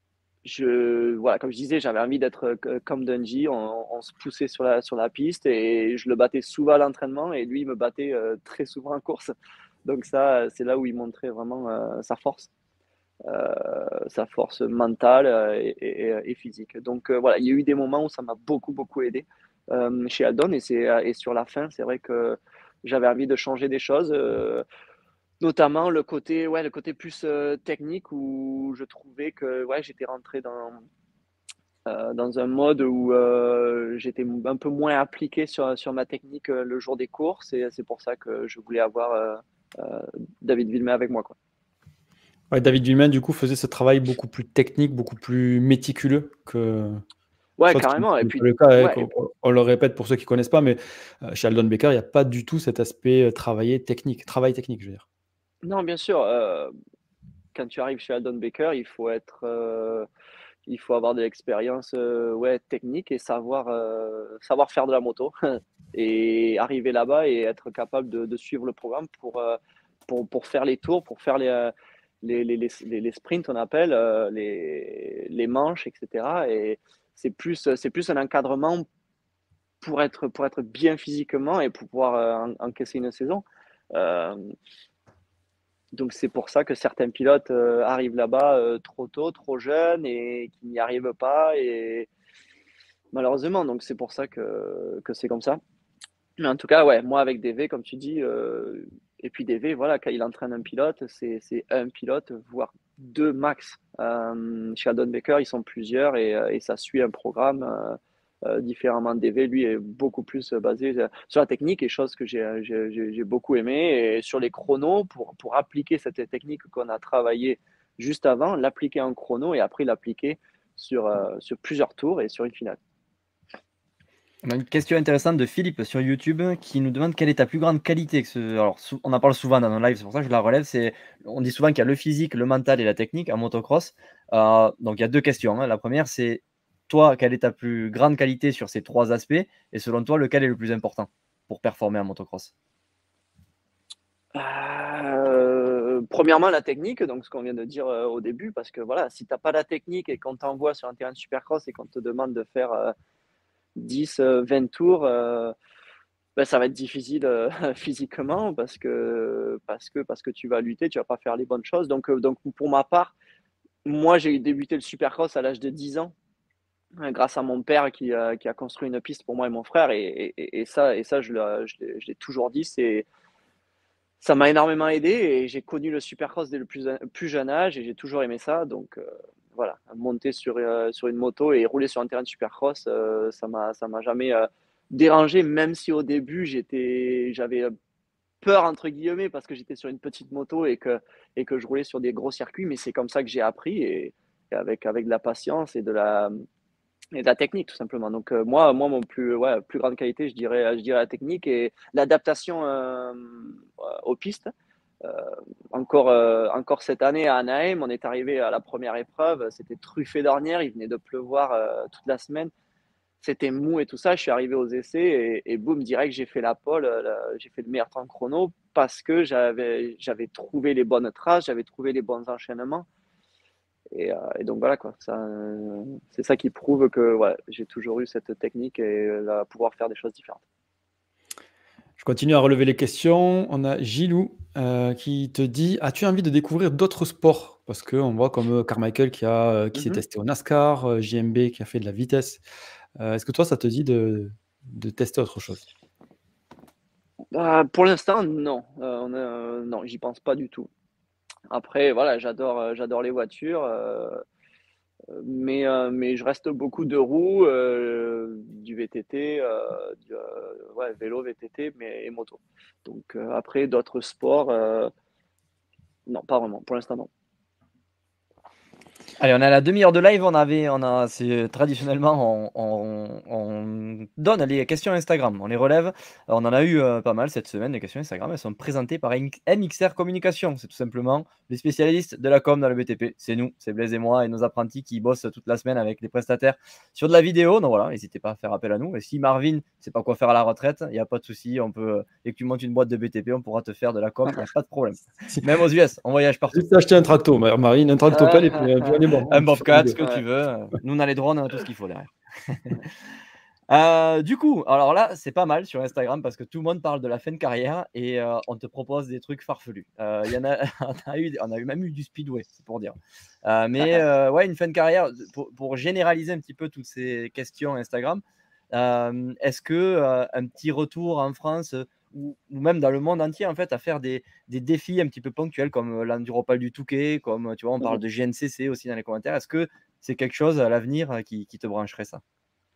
[SPEAKER 3] je, voilà, comme je disais, j'avais envie d'être euh, comme Dungey. On, on se poussait sur la, sur la piste et je le battais souvent à l'entraînement et lui, il me battait euh, très souvent en course. Donc, ça, c'est là où il montrait vraiment euh, sa force, euh, sa force mentale euh, et, et- et physique. Donc, euh, voilà, il y a eu des moments où ça m'a beaucoup, beaucoup aidé euh, chez Aldon et, c'est, et sur la fin, c'est vrai que j'avais envie de changer des choses. Euh, Notamment le côté, ouais, le côté plus euh, technique où je trouvais que ouais, j'étais rentré dans, euh, dans un mode où euh, j'étais un peu moins appliqué sur, sur ma technique euh, le jour des courses et c'est pour ça que je voulais avoir euh, euh, David Villemin avec moi, quoi.
[SPEAKER 2] Ouais, David Villemin, du coup, faisait ce travail beaucoup plus technique, beaucoup plus méticuleux que
[SPEAKER 3] Ouais,
[SPEAKER 2] chose qui
[SPEAKER 3] carrément. Et
[SPEAKER 2] n'est pas
[SPEAKER 3] puis,
[SPEAKER 2] le cas, hein,
[SPEAKER 3] ouais, et-
[SPEAKER 2] qu'on- on le répète pour ceux qui connaissent pas, mais euh, chez Aldon Baker, il n'y a pas du tout cet aspect euh, travailler technique, travail technique, je veux dire.
[SPEAKER 3] non, bien sûr, euh, quand tu arrives chez Aldon Baker, il faut être, euh, il faut avoir de l'expérience euh, ouais, technique et savoir, euh, savoir faire de la moto et arriver là-bas et être capable de, de suivre le programme pour, euh, pour, pour faire les tours, pour faire les, euh, les, les, les, les sprints, on appelle, euh, les, les manches, et cetera. Et c'est plus, c'est plus un encadrement pour être, pour être bien physiquement et pour pouvoir euh, en- encaisser une saison. Euh, donc c'est pour ça que certains pilotes euh, arrivent là-bas euh, trop tôt, trop jeunes et qui n'y arrivent pas. Et malheureusement, donc c'est pour ça que, que c'est comme ça. Mais en tout cas, ouais, moi avec D V, comme tu dis, euh, et puis D V, voilà, quand il entraîne un pilote, c'est c'est un pilote, voire deux max. Euh, chez Aldon Baker, ils sont plusieurs et, euh, et ça suit un programme euh, euh, différemment. D V, lui, est beaucoup plus basé euh, sur la technique et chose que j'ai j'ai- j'ai- j'ai beaucoup aimé. Et sur les chronos, pour, pour appliquer cette technique qu'on a travaillé juste avant, l'appliquer en chrono et après l'appliquer sur, euh, sur plusieurs tours et sur une finale.
[SPEAKER 1] On a une question intéressante de Philippe sur YouTube qui nous demande quelle est ta plus grande qualité. Que ce... Alors, sou- on en parle souvent dans nos lives, c'est pour ça que je la relève. C'est... On dit souvent qu'il y a le physique, le mental et la technique en motocross. Euh, donc, il y a deux questions, hein. La première, c'est toi, quelle est ta plus grande qualité sur ces trois aspects? Et selon toi, lequel est le plus important pour performer en motocross?
[SPEAKER 3] Euh, premièrement, la technique, donc ce qu'on vient de dire euh, au début, parce que voilà, si tu n'as pas la technique et qu'on t'envoie sur un terrain de supercross et qu'on te demande de faire euh, dix, euh, vingt tours, euh, ben, ça va être difficile euh, physiquement parce que, parce, que, parce que tu vas lutter, tu vas pas faire les bonnes choses. Donc, euh, donc pour ma part, moi j'ai débuté le supercross à l'âge de dix ans, euh, grâce à mon père qui, euh, qui a construit une piste pour moi et mon frère. Et, et, et ça, et ça je l'ai je l'ai- je l'ai toujours dit, c'est ça m'a énormément aidé et j'ai connu le supercross dès le plus, plus jeune âge et j'ai toujours aimé ça. Donc euh, voilà, monter sur, euh, sur une moto et rouler sur un terrain de supercross, euh, ça m'a ça m'a jamais euh, dérangé, même si au début j'étais j'avais peur entre guillemets parce que j'étais sur une petite moto et que et que je roulais sur des gros circuits. Mais c'est comme ça que j'ai appris et, et avec avec de la patience et de la et de la technique, tout simplement. Donc, euh, moi, moi, mon plus, ouais, plus grande qualité, je dirais, je dirais la technique et l'adaptation euh, aux pistes. Euh, encore, euh, encore cette année à Anaheim, on est arrivé à la première épreuve, c'était truffé d'ornières, il venait de pleuvoir euh, toute la semaine, c'était mou et tout ça. Je suis arrivé aux essais et, et boum, direct, j'ai fait la pole, euh, j'ai fait le meilleur temps chrono parce que j'avais, j'avais trouvé les bonnes traces, j'avais trouvé les bons enchaînements. Et, euh, et donc voilà quoi, ça, euh, c'est ça qui prouve que ouais, j'ai toujours eu cette technique et euh, pouvoir faire des choses différentes.
[SPEAKER 2] Je continue à relever les questions. On a Gilou euh, qui te dit: As-tu envie de découvrir d'autres sports? Parce qu'on voit comme euh, Carmichael qui, a, euh, qui s'est
[SPEAKER 3] Mhm.
[SPEAKER 2] testé au NASCAR, euh, J M B qui a fait de la vitesse. Euh, Est-ce que toi, ça te dit de, de tester autre chose?
[SPEAKER 3] Bah, pour l'instant, non. Euh, on a- euh, non, j'y pense pas du tout. Après, voilà, j'adore, euh, j'adore les voitures, euh, mais, euh, mais je reste beaucoup de roues, euh, du V T T, euh, du, euh, ouais, vélo, V T T, mais et moto. Donc euh, après, d'autres sports, euh, non, pas vraiment. Pour l'instant, non.
[SPEAKER 1] Allez, on est à la demi-heure de live. On avait, on a, c'est traditionnellement, on, on- on donne les questions Instagram, on les relève. On en a eu euh, pas mal cette semaine. Les questions Instagram, elles sont présentées par M X R Communication. C'est tout simplement les spécialistes de la com dans le B T P. C'est nous, c'est Blaise et moi et nos apprentis qui bossent toute la semaine avec les prestataires sur de la vidéo. Donc voilà, n'hésitez pas à faire appel à nous. Et si Marvin, sait pas quoi faire à la retraite, il n'y a pas de souci. On peut, et que tu montes une boîte de B T P, on pourra te faire de la com. Il n'y a pas de problème.
[SPEAKER 2] Si-
[SPEAKER 1] Même aux U S, on voyage partout.
[SPEAKER 2] Juste acheter un tracto, Ma- Marine, un tractopelle, et puis, euh, puis on est bon.
[SPEAKER 1] Un
[SPEAKER 2] On peut faire
[SPEAKER 1] Bobcat,
[SPEAKER 2] les
[SPEAKER 1] ce
[SPEAKER 2] deux.
[SPEAKER 1] que tu
[SPEAKER 3] Ouais.
[SPEAKER 1] veux. Nous, on a les drones, on a tout ce qu'il faut derrière. Euh, du coup, alors là, c'est pas mal sur Instagram parce que tout le monde parle de la fin de carrière et euh, on te propose des trucs farfelus. Euh, il y en a, on a eu, on a eu même eu du speedway, c'est pour dire. Euh, mais euh, ouais, une fin de carrière, pour, pour généraliser un petit peu toutes ces questions Instagram, euh, est-ce que euh, un petit retour en France euh, ou, ou même dans le monde entier, en fait, à faire des, des défis un petit peu ponctuels comme euh, l'Enduropal du Touquet, comme tu vois, on parle de G N C C aussi dans les commentaires. Est-ce que c'est quelque chose à l'avenir euh, qui, qui te brancherait ça?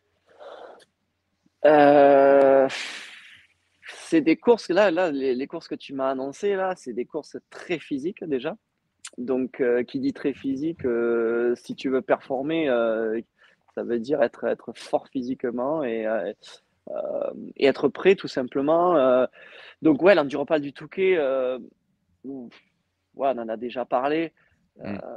[SPEAKER 3] Euh, c'est des courses, là, là les, les courses que tu m'as annoncées, là, c'est des courses très physiques déjà. Donc, euh, qui dit très physique, euh, si tu veux performer, euh, ça veut dire être, être fort physiquement et, euh, euh, et être prêt tout simplement. Euh, donc, ouais, l'Enduropal du Touquet, euh, ouf, ouais, on en a déjà parlé. Euh,
[SPEAKER 1] Mm.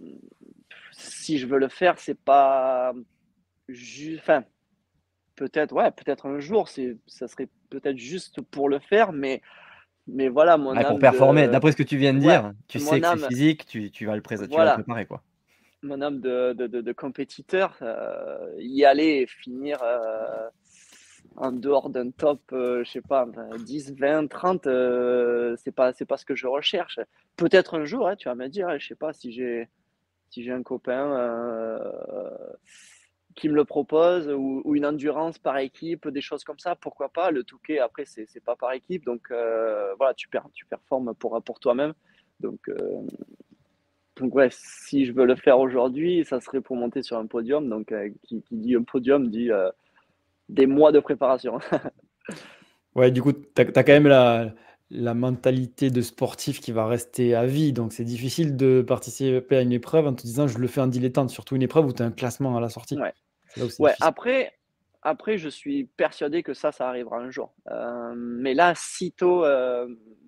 [SPEAKER 3] si je veux le faire, c'est pas juste. Enfin, peut-être, ouais, peut-être un jour, c'est, ça serait peut-être juste pour le faire, mais, mais voilà, mon
[SPEAKER 1] Ouais, pour
[SPEAKER 3] âme
[SPEAKER 1] performer,
[SPEAKER 3] de.
[SPEAKER 1] d'après ce que tu viens de
[SPEAKER 3] Ouais,
[SPEAKER 1] dire, tu sais
[SPEAKER 3] mon
[SPEAKER 1] que c'est
[SPEAKER 3] âme,
[SPEAKER 1] physique, tu, tu vas le pré- tu vas le
[SPEAKER 3] voilà,
[SPEAKER 1] préparer, quoi.
[SPEAKER 3] mon âme de, de, de, de compétiteur, euh, y aller et finir euh, en dehors d'un top, euh, je sais pas, dix, vingt, trente, euh, c'est pas, c'est pas ce que je recherche. Peut-être un jour, hein, tu vas me dire, hein, je sais pas si j'ai, si j'ai un copain euh, qui me le propose ou, ou une endurance par équipe, des choses comme ça, pourquoi pas. Le Touquet, après, c'est, c'est pas par équipe, donc euh, voilà, tu, per, tu performes pour, pour toi-même. Donc, euh, donc ouais, si je veux le faire aujourd'hui, ça serait pour monter sur un podium. Donc, euh, qui, qui dit un podium dit euh, des mois de préparation.
[SPEAKER 2] Ouais, du coup, tu as, quand même la, la mentalité de sportif qui va rester à vie. Donc, c'est difficile de participer à une épreuve en te disant je le fais en dilettante, surtout une épreuve où tu as un classement à la sortie.
[SPEAKER 3] Ouais.
[SPEAKER 2] C'est là où c'est
[SPEAKER 3] Ouais,
[SPEAKER 2] difficile.
[SPEAKER 3] après, après, je suis persuadé que ça, ça arrivera un jour. Euh, mais là, sitôt, euh,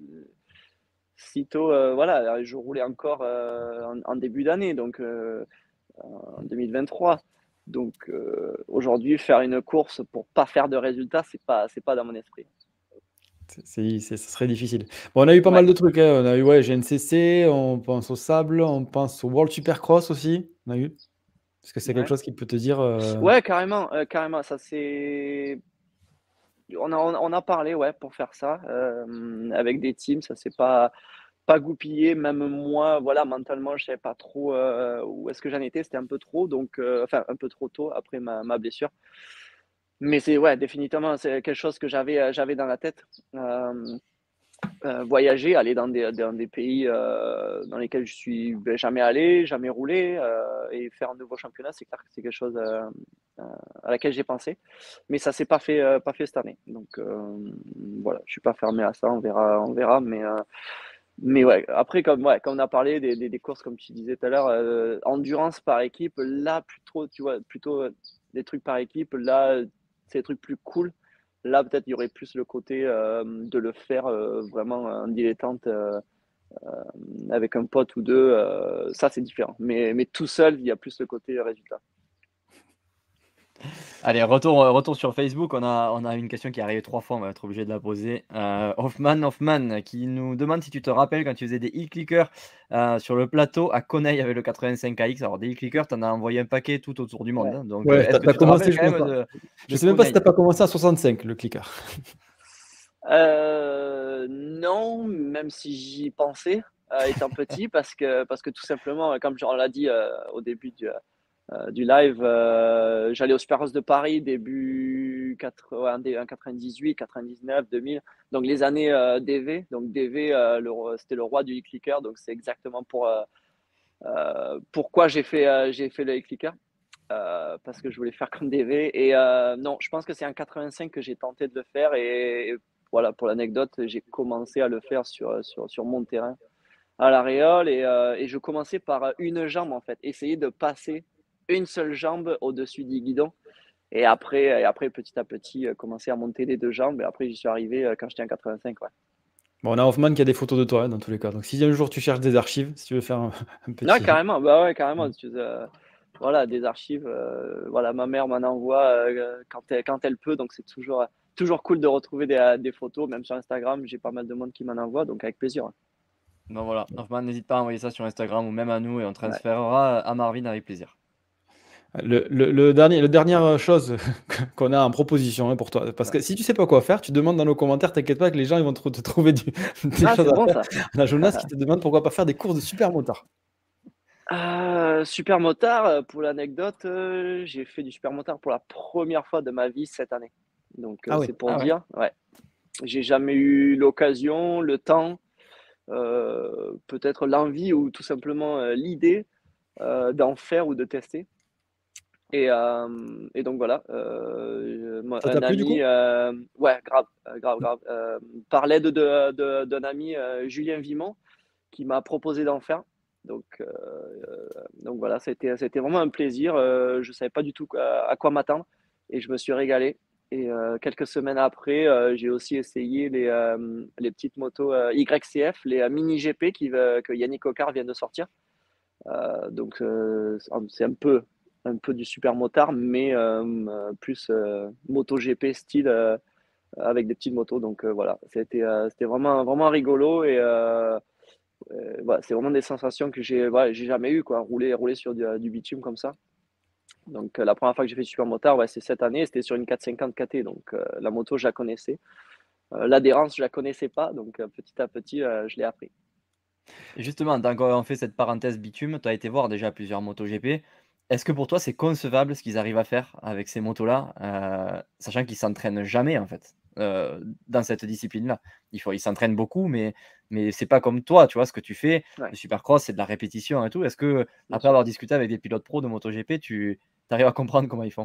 [SPEAKER 3] sitôt, euh, voilà, je roulais encore euh, en, en début d'année, donc euh, en deux mille vingt-trois. Donc euh, aujourd'hui, faire une course pour pas faire de résultats, c'est pas, c'est pas dans mon esprit.
[SPEAKER 2] C'est, c'est- c'est- ce serait difficile. Bon, on a eu pas
[SPEAKER 3] Ouais,
[SPEAKER 2] mal de trucs, hein. On a eu ouais, G N C C, on pense au sable, on pense au World Supercross aussi. On a eu. Est-ce que c'est quelque
[SPEAKER 3] ouais,
[SPEAKER 2] chose qui peut te dire euh,
[SPEAKER 3] ouais, carrément, euh, carrément. Ça c'est, on a, on a parlé, ouais, pour faire ça euh, avec des teams. Ça c'est pas, pas goupillé. Même moi, voilà, mentalement, je savais pas trop euh, où est-ce que j'en étais. C'était un peu trop, donc, euh, enfin, un peu trop tôt après ma, ma blessure. Mais c'est ouais, définitivement, c'est quelque chose que j'avais, euh, j'avais dans la tête. Euh, euh, voyager, aller dans des, dans des pays euh, dans lesquels je suis ben, jamais allé, jamais roulé, euh, et faire un nouveau championnat, c'est clair que c'est quelque chose euh, euh, à laquelle j'ai pensé. Mais ça s'est pas fait, euh, pas fait cette année. Donc euh, voilà, je suis pas fermé à ça, on verra, on verra. Mais, euh, mais ouais, après, comme, ouais, comme on a parlé des, des, des courses, comme tu disais tout à l'heure, euh, endurance par équipe, là, plutôt, tu vois, plutôt euh, des trucs par équipe, là, c'est des trucs plus cool. Là, peut-être, il y aurait plus le côté euh, de le faire euh, vraiment en dilettante euh, avec un pote ou deux. Euh, ça, c'est différent. Mais, mais tout seul, il y a plus le côté résultat.
[SPEAKER 1] Allez, retour, euh, retour sur Facebook. On a, on a une question qui est arrivée trois fois, on va être obligé de la poser. Euh, Hoffman, Hoffman, qui nous demande si tu te rappelles quand tu faisais des e-clickers euh, sur le plateau à Coneil avec le quatre-vingt-cinq A X. Alors, des e-clickers, tu en as envoyé un paquet tout autour du monde.
[SPEAKER 3] Ouais.
[SPEAKER 1] Hein. Donc, euh,
[SPEAKER 2] Ouais,
[SPEAKER 1] est-ce
[SPEAKER 2] t'as,
[SPEAKER 1] que
[SPEAKER 2] t'as
[SPEAKER 1] tu te rappelles
[SPEAKER 2] commencé, je
[SPEAKER 1] quand
[SPEAKER 2] pense
[SPEAKER 1] même
[SPEAKER 2] pas.
[SPEAKER 1] de,
[SPEAKER 2] Je
[SPEAKER 1] de
[SPEAKER 2] sais même pas si
[SPEAKER 1] Coneil?
[SPEAKER 2] t'as pas commencé à soixante-cinq, le clicker.
[SPEAKER 3] Euh, euh, non, même si j'y pensais euh, étant petit, parce que, parce que tout simplement, comme on l'a dit euh, au début du, euh, du live, euh, j'allais au Supercross de Paris début quatre, ouais, en quatre-vingt-dix-huit, quatre-vingt-dix-neuf, deux mille, donc les années euh, D V. Donc D V, euh, le roi- c'était le roi du e-clicker, donc c'est exactement pour, euh, euh, pourquoi j'ai fait, euh, j'ai fait le e-clicker. Euh, parce que je voulais faire comme D V. Et euh, non, je pense que c'est en quatre-vingt-cinq que j'ai tenté de le faire. Et, et voilà, pour l'anecdote, j'ai commencé à le faire sur, sur, sur mon terrain à l'Aréole. Et, euh, et je commençais par une jambe, en fait. Essayer de passer une seule jambe au-dessus du guidon. Et après, et après, petit à petit, euh, commencer à monter les deux jambes. Et après, j'y suis arrivé euh, quand j'étais en quatre-vingt-cinq. Ouais.
[SPEAKER 2] Bon, on a Hoffman qui a des photos de toi, hein, dans tous les cas. Donc, si un jour tu cherches des archives, si tu veux faire un, un
[SPEAKER 3] Non,
[SPEAKER 2] petit.
[SPEAKER 3] carrément. Bah ouais, carrément. Tu, euh, voilà, des archives. Euh, voilà, ma mère m'en envoie euh, quand, elle, quand elle peut, donc c'est toujours, toujours cool de retrouver des, des photos, même sur Instagram, j'ai pas mal de monde qui m'en envoie, donc avec plaisir.
[SPEAKER 1] Donc voilà, Hoffman, n'hésite pas à envoyer ça sur Instagram ou même à nous et on
[SPEAKER 3] Ouais.
[SPEAKER 1] transférera à Marvin avec plaisir.
[SPEAKER 2] Le, le, le dernier, la dernière chose qu'on a en proposition, hein, pour toi, parce que
[SPEAKER 3] Ouais.
[SPEAKER 2] si tu sais pas quoi faire, tu demandes dans nos commentaires, t'inquiète pas que les gens ils vont te, te trouver du, des
[SPEAKER 3] Ah,
[SPEAKER 2] choses
[SPEAKER 3] c'est
[SPEAKER 2] à
[SPEAKER 3] bon
[SPEAKER 2] faire.
[SPEAKER 3] ça.
[SPEAKER 2] On a Jonas qui te demande pourquoi pas faire des courses de super motard.
[SPEAKER 3] Euh, super motard, euh, pour l'anecdote, euh, j'ai fait du super motard pour la première fois de ma vie cette année. Donc euh,
[SPEAKER 2] Ah oui.
[SPEAKER 3] c'est pour
[SPEAKER 1] Ah ouais.
[SPEAKER 3] dire, ouais. J'ai jamais eu l'occasion, le temps, euh, peut-être l'envie ou tout simplement euh, l'idée euh, d'en faire ou de tester. Et, euh, et donc voilà, euh, moi,
[SPEAKER 2] Ça t'a
[SPEAKER 3] un
[SPEAKER 2] plu du coup?
[SPEAKER 3] ami, euh, ouais, grave, euh, grave, grave, euh, par l'aide de, de- d'un ami, euh, Julien Vimont, qui m'a proposé d'en faire. Donc, euh, donc voilà, c'était, c'était vraiment un plaisir. Euh, je ne savais pas du tout à, à quoi m'attendre et je me suis régalé. Et euh, quelques semaines après, euh, j'ai aussi essayé les, euh, les petites motos euh, Y C F, les euh, mini G P qui, euh, que Yannick Coquart vient de sortir. Euh, donc euh, c'est un peu, un peu du super motard, mais euh, plus euh, MotoGP style euh, avec des petites motos. Donc euh, voilà, c'était euh, c'était vraiment, vraiment rigolo et euh, euh, voilà, c'est vraiment des sensations que j'ai voilà, j'ai jamais eu quoi, rouler, rouler sur du, du bitume comme ça. Donc euh, la première fois que j'ai fait du super motard, ouais, c'est cette année, c'était sur une quatre cent cinquante K T. Donc euh, la moto, je la connaissais. Euh, L'adhérence, je la connaissais pas, donc euh, petit à petit, euh, je l'ai appris.
[SPEAKER 1] Et justement, tant qu'on fait cette parenthèse bitume, tu as été voir déjà plusieurs MotoGP. Est-ce que pour toi, c'est concevable ce qu'ils arrivent à faire avec ces motos-là, euh, sachant qu'ils s'entraînent jamais en fait euh, dans cette discipline-là? Il faut, ils s'entraînent beaucoup, mais mais c'est pas comme toi, tu vois, ce que tu fais.
[SPEAKER 3] Ouais,
[SPEAKER 1] Le Supercross, c'est de la répétition et tout. Est-ce que
[SPEAKER 3] bien
[SPEAKER 1] après
[SPEAKER 3] sûr.
[SPEAKER 1] avoir discuté avec des pilotes pro de MotoGP, tu arrives à comprendre comment ils font?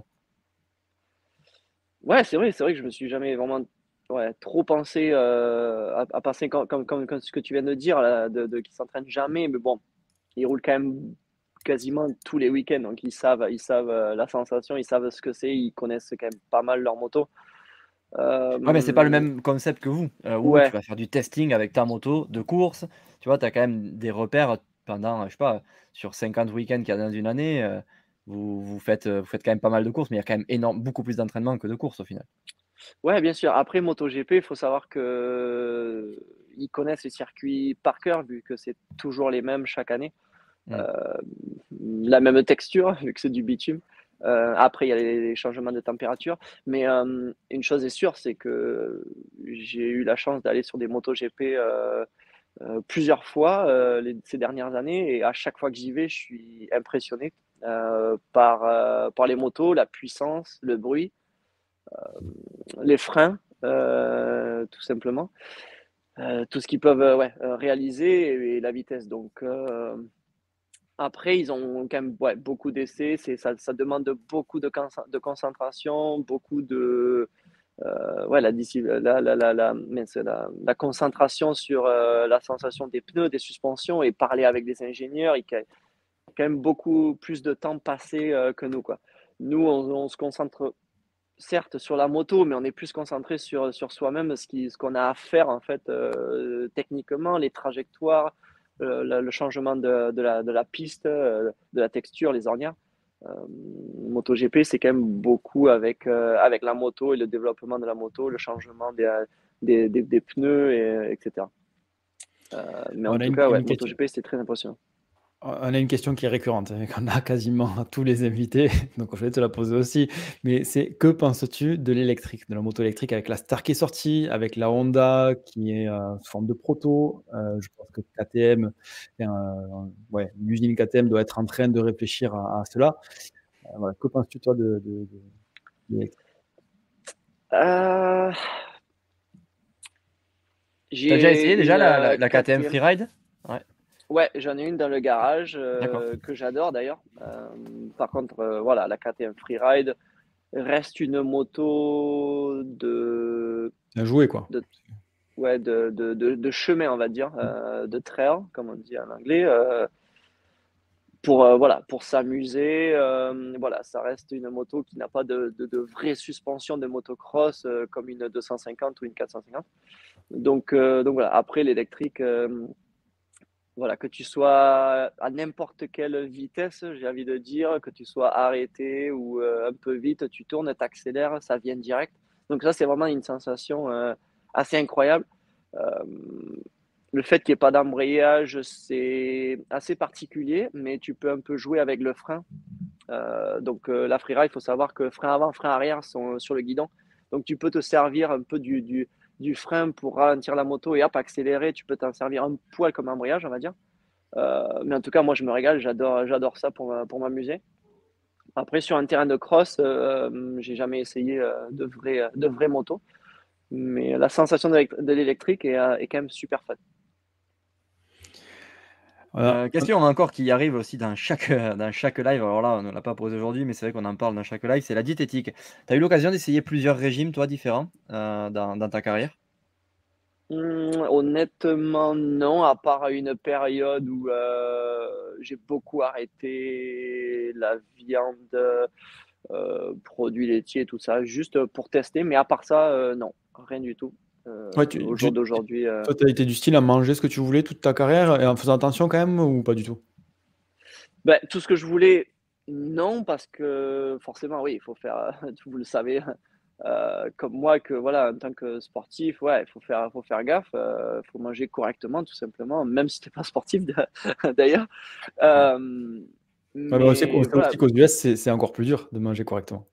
[SPEAKER 3] Ouais, c'est vrai, c'est vrai que je me suis jamais vraiment ouais, trop pensé euh, à, à passer comme, comme, comme, comme ce que tu viens de dire, là, de, de, qui s'entraînent jamais, mais bon, ils roulent quand même quasiment tous les week-ends, donc ils savent, ils savent euh, la sensation, ils savent ce que c'est, ils connaissent quand même pas mal leur moto.
[SPEAKER 1] Ouais, mais c'est pas le
[SPEAKER 3] Euh,
[SPEAKER 1] même concept que vous, heu, où tu
[SPEAKER 3] ouais,
[SPEAKER 1] vas faire du testing avec ta moto de course. Tu vois, tu as quand même des repères pendant, je sais pas, sur cinquante week-ends qu'il y a dans une année, heu, vous vous faites, heu, vous faites quand même pas mal de courses, mais il y a quand même énorme beaucoup plus d'entraînement que de courses au final.
[SPEAKER 3] ouais, bien sûr. Après MotoGP, il faut savoir que ils connaissent les circuits par cœur, vu que c'est toujours les mêmes chaque année.
[SPEAKER 1] Mmh.
[SPEAKER 3] Euh, la même texture, vu que c'est du bitume. Euh, après, il y a les changements de température. Mais euh, une chose est sûre, c'est que j'ai eu la chance d'aller sur des MotoGP euh, euh, plusieurs fois euh, les, ces dernières années. Et à chaque fois que j'y vais, je suis impressionné euh, par, euh, par les motos, la puissance, le bruit, les freins, euh, tout simplement. Euh, tout ce qu'ils peuvent euh, ouais, euh, réaliser et, et la vitesse. Donc, euh, après, ils ont quand même ouais, beaucoup d'essais. C'est, ça, ça demande beaucoup de, de concentration, beaucoup de. Euh, ouais, la, la, la, la, la, la, la concentration sur euh, la sensation des pneus, des suspensions et parler avec des ingénieurs. Il y a quand même beaucoup plus de temps passé euh, que nous, quoi. Nous, on, on se concentre certes sur la moto, mais on est plus concentré sur, sur soi-même, ce, qui, ce qu'on a à faire en fait euh, techniquement, les trajectoires, euh, le, le, changement de, de, la, de la piste, euh, de la texture, les ornières. Euh, MotoGP, c'est quand même beaucoup avec, euh, avec la moto et le développement de la moto, le changement des, des, des, des pneus, et, etc. Euh, mais en
[SPEAKER 2] On a
[SPEAKER 3] tout
[SPEAKER 2] une,
[SPEAKER 3] cas, ouais,
[SPEAKER 2] une question.
[SPEAKER 3] MotoGP, c'était très impressionnant.
[SPEAKER 2] On a une question qui est récurrente, hein, qu'on a quasiment à tous les invités, donc je vais te la poser aussi. Mais c'est que penses-tu de l'électrique, de la moto électrique avec la Star qui est sortie, avec la Honda qui est euh, sous forme de proto. Euh, je pense que K T M, enfin, euh, ouais, l'usine K T M doit être en train de réfléchir à, à cela. Euh, voilà. Que penses-tu toi de, de, de- de l'électrique?
[SPEAKER 3] Euh,
[SPEAKER 1] T'as déjà essayé
[SPEAKER 3] j'ai
[SPEAKER 1] déjà
[SPEAKER 3] une
[SPEAKER 1] la, la,
[SPEAKER 3] euh,
[SPEAKER 1] la K T M
[SPEAKER 3] K T M.
[SPEAKER 1] Freeride? Ouais,
[SPEAKER 3] Ouais, j'en ai une dans le garage
[SPEAKER 1] d'accord.
[SPEAKER 3] euh, que j'adore d'ailleurs. Euh, par contre, euh, voilà, la K T M Freeride reste une moto de,
[SPEAKER 2] C'est un jouet, quoi.
[SPEAKER 3] de, ouais, de, de, de, de chemin, on va dire, euh, de trail, comme on dit en anglais. Euh, pour euh, voilà, pour s'amuser. Euh, voilà, ça reste une moto qui n'a pas de, de, de vraie suspension de motocross euh, comme une deux cent cinquante ou une quatre cent cinquante. Donc, euh, donc voilà, après l'électrique, euh, voilà, que tu sois à n'importe quelle vitesse, j'ai envie de dire, que tu sois arrêté ou euh, un peu vite, tu tournes, tu accélères, ça vient direct. Donc ça, c'est vraiment une sensation euh, assez incroyable. Euh, le fait qu'il n'y ait pas d'embrayage, c'est assez particulier, mais tu peux un peu jouer avec le frein. Euh, donc euh, la freeride, il faut savoir que frein avant, frein arrière sont sur le guidon. Donc tu peux te servir un peu du, du, du frein pour ralentir la moto et hop, accélérer. Tu peux t'en servir un poil comme embrayage, on va dire. Euh, mais en tout cas, moi, je me régale. J'adore, j'adore ça pour, pour m'amuser. Après, sur un terrain de cross, euh, j'ai jamais essayé euh, de vraies de vraies motos. Mais la sensation de l'électrique est, euh, est quand même super fun.
[SPEAKER 2] Voilà.
[SPEAKER 1] Euh, question encore qui arrive aussi dans chaque, dans chaque live. Alors là, on ne l'a pas posé aujourd'hui, mais c'est vrai qu'on en parle dans chaque live. C'est la diététique. Tu as eu l'occasion d'essayer plusieurs régimes, toi, différents, euh, dans, dans ta carrière?
[SPEAKER 3] Hum, honnêtement, non, à part une période où euh, j'ai beaucoup arrêté la viande, euh, produits laitiers, tout ça, juste pour tester. Mais à part ça, euh, non, rien du tout. Euh,
[SPEAKER 2] Ouais, tu,
[SPEAKER 3] au jour
[SPEAKER 2] tu-
[SPEAKER 3] d'aujourd'hui, euh,
[SPEAKER 2] toi, tu as été du style à manger ce que tu voulais toute ta carrière et en faisant attention quand même ou pas du tout?
[SPEAKER 3] ben, tout ce que je voulais, non, parce que forcément, oui, il faut faire, vous le savez, euh, comme moi, que voilà, en tant que sportif, ouais, il faut faire, faut faire gaffe, il faut manger correctement, tout simplement, même si tu n'es pas sportif d'ailleurs.
[SPEAKER 2] Ouais.
[SPEAKER 3] Euh,
[SPEAKER 2] Ouais, bah, on sait, on
[SPEAKER 3] mais
[SPEAKER 2] sait
[SPEAKER 3] voilà,
[SPEAKER 2] aussi qu'aux U S, c'est c'est encore plus dur de manger correctement.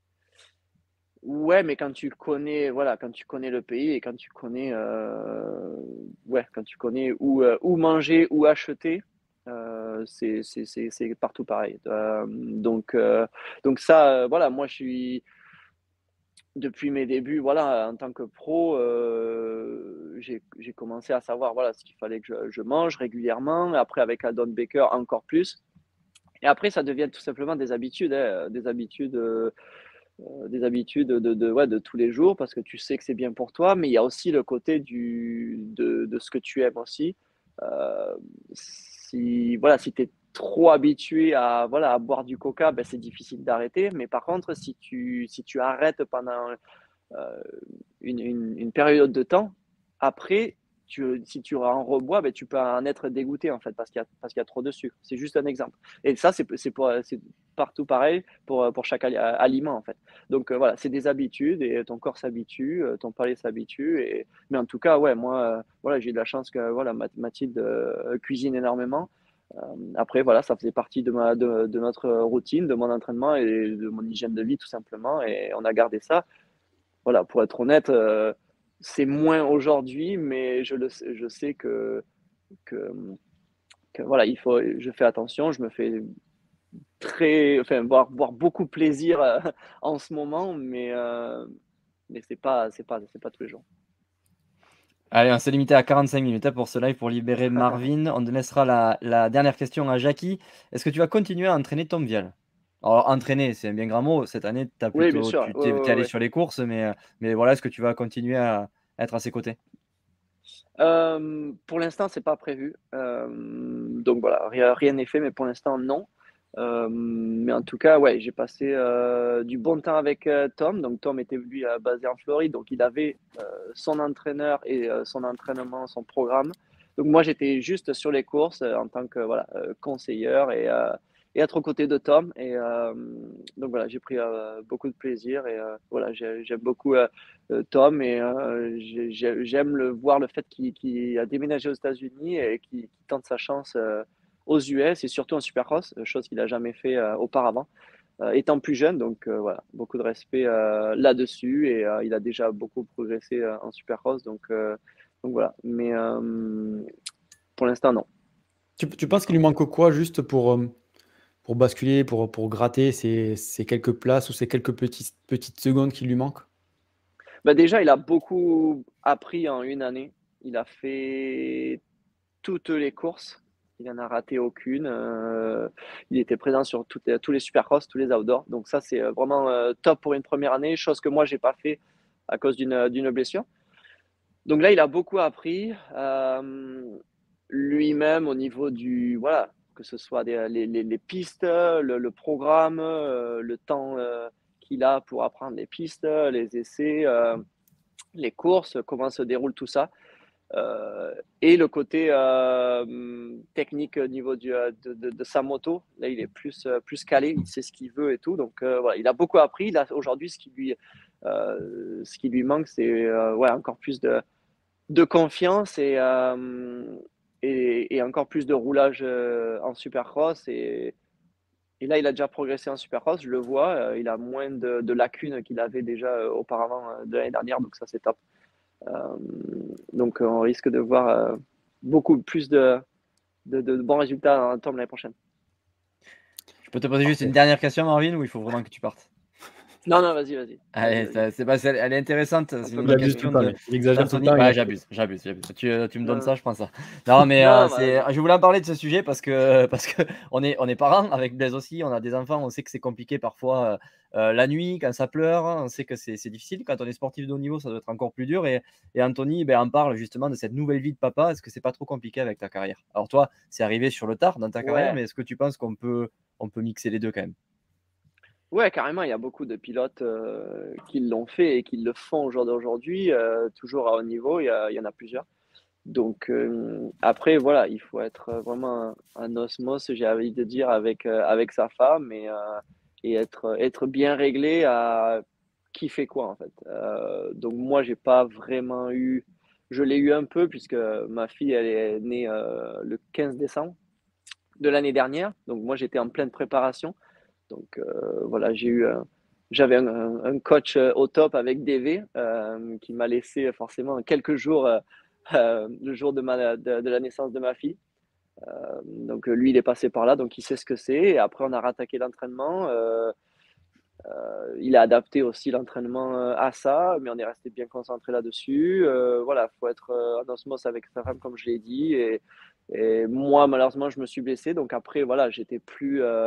[SPEAKER 3] ouais, mais quand tu connais, voilà, quand tu connais le pays et quand tu connais, euh, ouais, quand tu connais où, euh, où manger, où acheter, euh, c'est, c'est, c'est, c'est partout pareil. Euh, donc, euh, donc ça, euh, voilà, moi je suis, depuis mes débuts, voilà, en tant que pro, euh, j'ai, j'ai commencé à savoir, voilà, ce qu'il fallait que je, je mange régulièrement. Après, avec Aldon Baker, encore plus. Et après, ça devient tout simplement des habitudes, hein, des habitudes. Euh, euh, des habitudes de, de, ouais, de tous les jours parce que tu sais que c'est bien pour toi, mais il y a aussi le côté du, de, de ce que tu aimes aussi. Euh, si voilà, si tu es trop habitué à, voilà, à boire du coca, ben, c'est difficile d'arrêter. Mais par contre, si tu, si tu arrêtes pendant euh, une, une, une, période de temps, après, tu, si tu en rebois, ben, tu peux en être dégoûté en fait parce qu'il y a, parce qu'il y a trop de sucre. C'est juste un exemple. Et ça, c'est, c'est, pour, c'est partout pareil pour, pour chaque aliment en fait. Donc euh, voilà, c'est des habitudes et ton corps s'habitue, ton palais s'habitue. Et... Mais en tout cas, ouais, moi, euh, voilà, j'ai eu de la chance que voilà, Mathilde euh, cuisine énormément. Euh, après, voilà, ça faisait partie de, ma, de, de notre routine, de mon entraînement et de mon hygiène de vie tout simplement. Et on a gardé ça. Voilà, pour être honnête, euh, c'est moins aujourd'hui, mais je, le, je sais que, que, que, voilà, il faut, je fais attention, je me fais très, enfin, voir, voir beaucoup plaisir euh, en ce moment, mais, euh, mais c'est pas, c'est pas, c'est pas tous les jours.
[SPEAKER 1] Allez, on s'est limité à quarante-cinq minutes hein, pour ce live pour libérer Marvin. On te laissera la, la dernière question à Jackie. Est-ce que tu vas continuer à entraîner Tom Vial? Alors, entraîner, c'est un bien grand mot. Cette année, as
[SPEAKER 3] Oui, bien
[SPEAKER 1] plutôt,
[SPEAKER 3] sûr.
[SPEAKER 1] tu
[SPEAKER 3] Ouais,
[SPEAKER 1] t'es, t'es
[SPEAKER 3] ouais,
[SPEAKER 1] allé
[SPEAKER 3] ouais.
[SPEAKER 1] sur les courses, mais, mais voilà, est-ce que tu vas continuer à être à ses côtés?
[SPEAKER 3] Euh, pour l'instant, c'est pas prévu. Euh, donc voilà, rien rien n'est fait, mais pour l'instant, non. Euh, mais en tout cas, ouais, j'ai passé euh, du bon temps avec euh, Tom. Donc Tom était lui euh, basé en Floride, donc il avait euh, son entraîneur et euh, son entraînement, son programme. Donc moi, j'étais juste sur les courses euh, en tant que voilà euh, conseilleur et, euh, et être aux côtés de Tom. Et euh, donc voilà, j'ai pris euh, beaucoup de plaisir et euh, voilà, j'ai- j'aime beaucoup euh, euh, Tom et euh, j'ai- j'ai- j'aime le voir le fait qu'il qu'il a déménagé aux États-Unis et qu'il qu'il tente sa chance. Euh, aux U S et surtout en Supercross, chose qu'il n'a jamais fait euh, auparavant, euh, étant plus jeune. Donc euh, voilà, beaucoup de respect euh, là-dessus et euh, il a déjà beaucoup progressé euh, en Supercross. Donc, euh, donc voilà, mais euh, pour l'instant, non.
[SPEAKER 2] Tu, tu penses qu'il lui manque quoi juste pour, euh, pour basculer, pour, pour gratter ces, ces quelques places ou ces quelques petites, petites secondes qui lui manquent?
[SPEAKER 3] Bah déjà, il a beaucoup appris en une année. Il a fait toutes les courses. Il n'en a raté aucune. Euh, il était présent sur toutes les- tous les supercross, tous les outdoors. Donc ça, c'est euh, vraiment euh, top pour une première année, chose que moi, j'ai pas fait à cause d'une d'une blessure. Donc là, il a beaucoup appris. Euh, lui-même au niveau du, voilà, que ce soit des, les, les, les pistes, le, le programme, euh, le temps euh, qu'il a pour apprendre les pistes, les essais, euh, les courses, comment se déroule tout ça. Euh, et le côté euh, technique au niveau du, de, de, de sa moto, là il est plus, plus calé, il sait ce qu'il veut et tout. Donc euh, voilà, il a beaucoup appris. Là aujourd'hui, ce qui lui, euh, ce qui lui manque, c'est euh, ouais, encore plus de, de confiance et, euh, et, et encore plus de roulage euh, en supercross. Et, et là, il a déjà progressé en supercross, je le vois. Euh, il a moins de, de lacunes qu'il avait déjà euh, auparavant euh, de l'année dernière, donc ça c'est top. Euh, donc on risque de voir euh, beaucoup plus de, de, de bons résultats en termes l'année prochaine.
[SPEAKER 1] Je peux te poser juste une dernière question, Marvin, ou il faut vraiment que tu partes?
[SPEAKER 3] Non, non, vas-y, vas-y.
[SPEAKER 1] Allez,
[SPEAKER 3] vas-y,
[SPEAKER 1] ça-
[SPEAKER 3] vas-y.
[SPEAKER 1] c'est pas, c'est- elle est intéressante.
[SPEAKER 3] Un
[SPEAKER 1] C'est
[SPEAKER 3] peu
[SPEAKER 1] une
[SPEAKER 2] Il abuse tout
[SPEAKER 1] question
[SPEAKER 2] le temps,
[SPEAKER 1] de
[SPEAKER 2] mec. Il exagère tout le
[SPEAKER 1] d'Anthony.
[SPEAKER 2] temps.
[SPEAKER 1] Ouais,
[SPEAKER 2] il-
[SPEAKER 1] j'abuse, j'abuse, j'abuse. Tu, euh, tu me donnes
[SPEAKER 3] Non,
[SPEAKER 1] ça, je prends ça. Non, mais euh,
[SPEAKER 3] non, bah,
[SPEAKER 1] c'est,
[SPEAKER 3] vas-y.
[SPEAKER 1] je voulais en parler de ce sujet parce que parce que on est on est parents avec Blaise aussi. On a des enfants. On sait que c'est compliqué parfois euh, euh, la nuit quand ça pleure. On sait que c'est c'est difficile. Quand on est sportif de haut niveau, ça doit être encore plus dur. Et, et Anthony, ben, en parle justement de cette nouvelle vie de papa. Est-ce que c'est pas trop compliqué avec ta carrière? Alors toi, c'est arrivé sur le tard dans ta carrière,
[SPEAKER 3] Ouais.
[SPEAKER 1] mais est-ce que tu penses qu'on peut on peut mixer les deux quand même?
[SPEAKER 3] Ouais, carrément, il y a beaucoup de pilotes euh, qui l'ont fait et qui le font au jour d'aujourd'hui, euh, toujours à haut niveau, il y, a- il y en a plusieurs. Donc euh, après, voilà, il faut être vraiment un, un osmose, j'ai envie de dire, avec, euh, avec sa femme et, euh, et être, être bien réglé à qui fait quoi en fait. Euh, donc moi, j'ai pas vraiment eu, je l'ai eu un peu puisque ma fille, elle est née euh, le quinze décembre de l'année dernière. Donc moi, j'étais en pleine préparation. Donc euh, voilà, j'ai eu un- j'avais un, un coach euh, au top avec D V euh, qui m'a laissé forcément quelques jours euh, euh, le jour de, ma, de, de la naissance de ma fille. Euh, donc lui, il est passé par là, donc il sait ce que c'est. Et après, on a rattaqué l'entraînement. Euh, euh, il a adapté aussi l'entraînement euh, à ça, mais on est resté bien concentré là-dessus. Euh, voilà, faut être euh, en osmose avec sa femme, comme je l'ai dit. Et, et moi, malheureusement, je me suis blessé. Donc après, voilà, j'étais plus euh,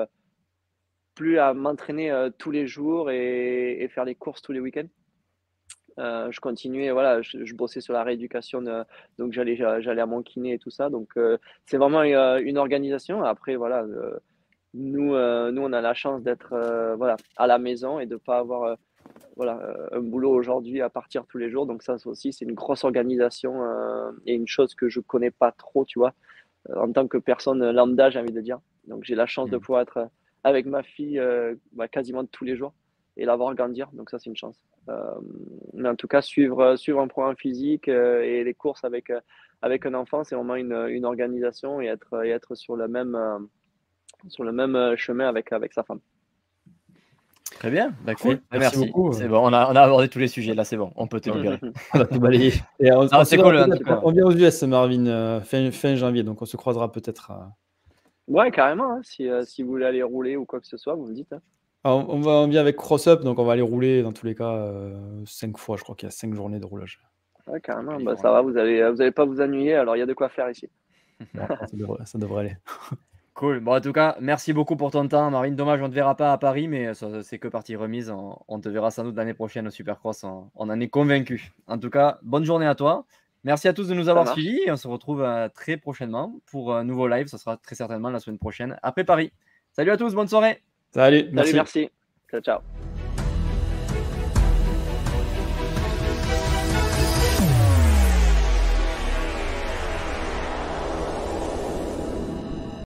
[SPEAKER 3] plus à m'entraîner euh, tous les jours et, et faire les courses tous les week-ends. Euh, je continuais, voilà, je, je bossais sur la rééducation, de- donc j'allais, j'allais à mon kiné et tout ça. Donc euh, c'est vraiment une, une organisation. Après, voilà, euh, nous, euh, nous, on a la chance d'être euh, voilà, à la maison et de ne pas avoir euh, voilà, euh, un boulot aujourd'hui à partir tous les jours. Donc ça aussi, c'est une grosse organisation euh, et une chose que je connais pas trop, tu vois, euh, en tant que personne lambda, j'ai envie de dire. Donc j'ai la chance de
[SPEAKER 1] Hmm.
[SPEAKER 3] pouvoir être avec ma fille euh, bah, quasiment tous les jours et la voir grandir. Donc ça, c'est une chance. Euh, mais en tout cas, suivre, suivre un programme physique euh, et les courses avec, euh, avec un enfant, c'est vraiment une, une organisation et être, et être sur le même, euh, sur le même euh, chemin avec, avec sa femme.
[SPEAKER 1] Très bien, bah
[SPEAKER 2] Parfait.
[SPEAKER 1] cool. Bah,
[SPEAKER 2] Merci
[SPEAKER 1] merci.
[SPEAKER 2] beaucoup.
[SPEAKER 1] C'est bon, on a, on a abordé tous les sujets. Là, c'est bon, on peut te
[SPEAKER 2] Ouais.
[SPEAKER 1] libérer.
[SPEAKER 2] On a tout balayé. Et on,
[SPEAKER 1] Ah,
[SPEAKER 2] on
[SPEAKER 1] c'est
[SPEAKER 2] se
[SPEAKER 1] cool,
[SPEAKER 2] verra
[SPEAKER 1] en
[SPEAKER 2] peut-être-
[SPEAKER 1] tout cas.
[SPEAKER 2] on vient aux U S, Marvin, euh, fin, fin janvier, donc on se croisera peut-être. à-
[SPEAKER 3] Ouais, carrément. Hein, si, euh, si vous voulez aller rouler ou quoi que ce soit, vous me dites. Hein.
[SPEAKER 2] Ah, on, on va, on vient avec Cross-Up, donc on va aller rouler dans tous les cas euh, cinq fois. Je crois qu'il y a cinq journées de roulage.
[SPEAKER 3] Ouais, carrément. Bah,
[SPEAKER 1] Californie.
[SPEAKER 3] ça va, vous allez, vous allez pas vous ennuyer. Alors, il y a de quoi faire ici.
[SPEAKER 2] Bon, ça, devrait, ça devrait aller.
[SPEAKER 1] Cool. Bon, en tout cas, merci beaucoup pour ton temps, Marine. Dommage, on ne te verra pas à Paris, mais ça, c'est que partie remise. On, on te verra sans doute l'année prochaine au Supercross. On, on en est convaincu. En tout cas, bonne journée à toi. Merci à tous de nous
[SPEAKER 3] Ça
[SPEAKER 1] avoir
[SPEAKER 3] marche.
[SPEAKER 1] suivis. Et on se retrouve euh, très prochainement pour un nouveau live. Ça sera très certainement la semaine prochaine après Paris. Salut à tous, bonne soirée.
[SPEAKER 2] Salut,
[SPEAKER 3] Salut,
[SPEAKER 2] merci.
[SPEAKER 3] merci. Ciao, ciao.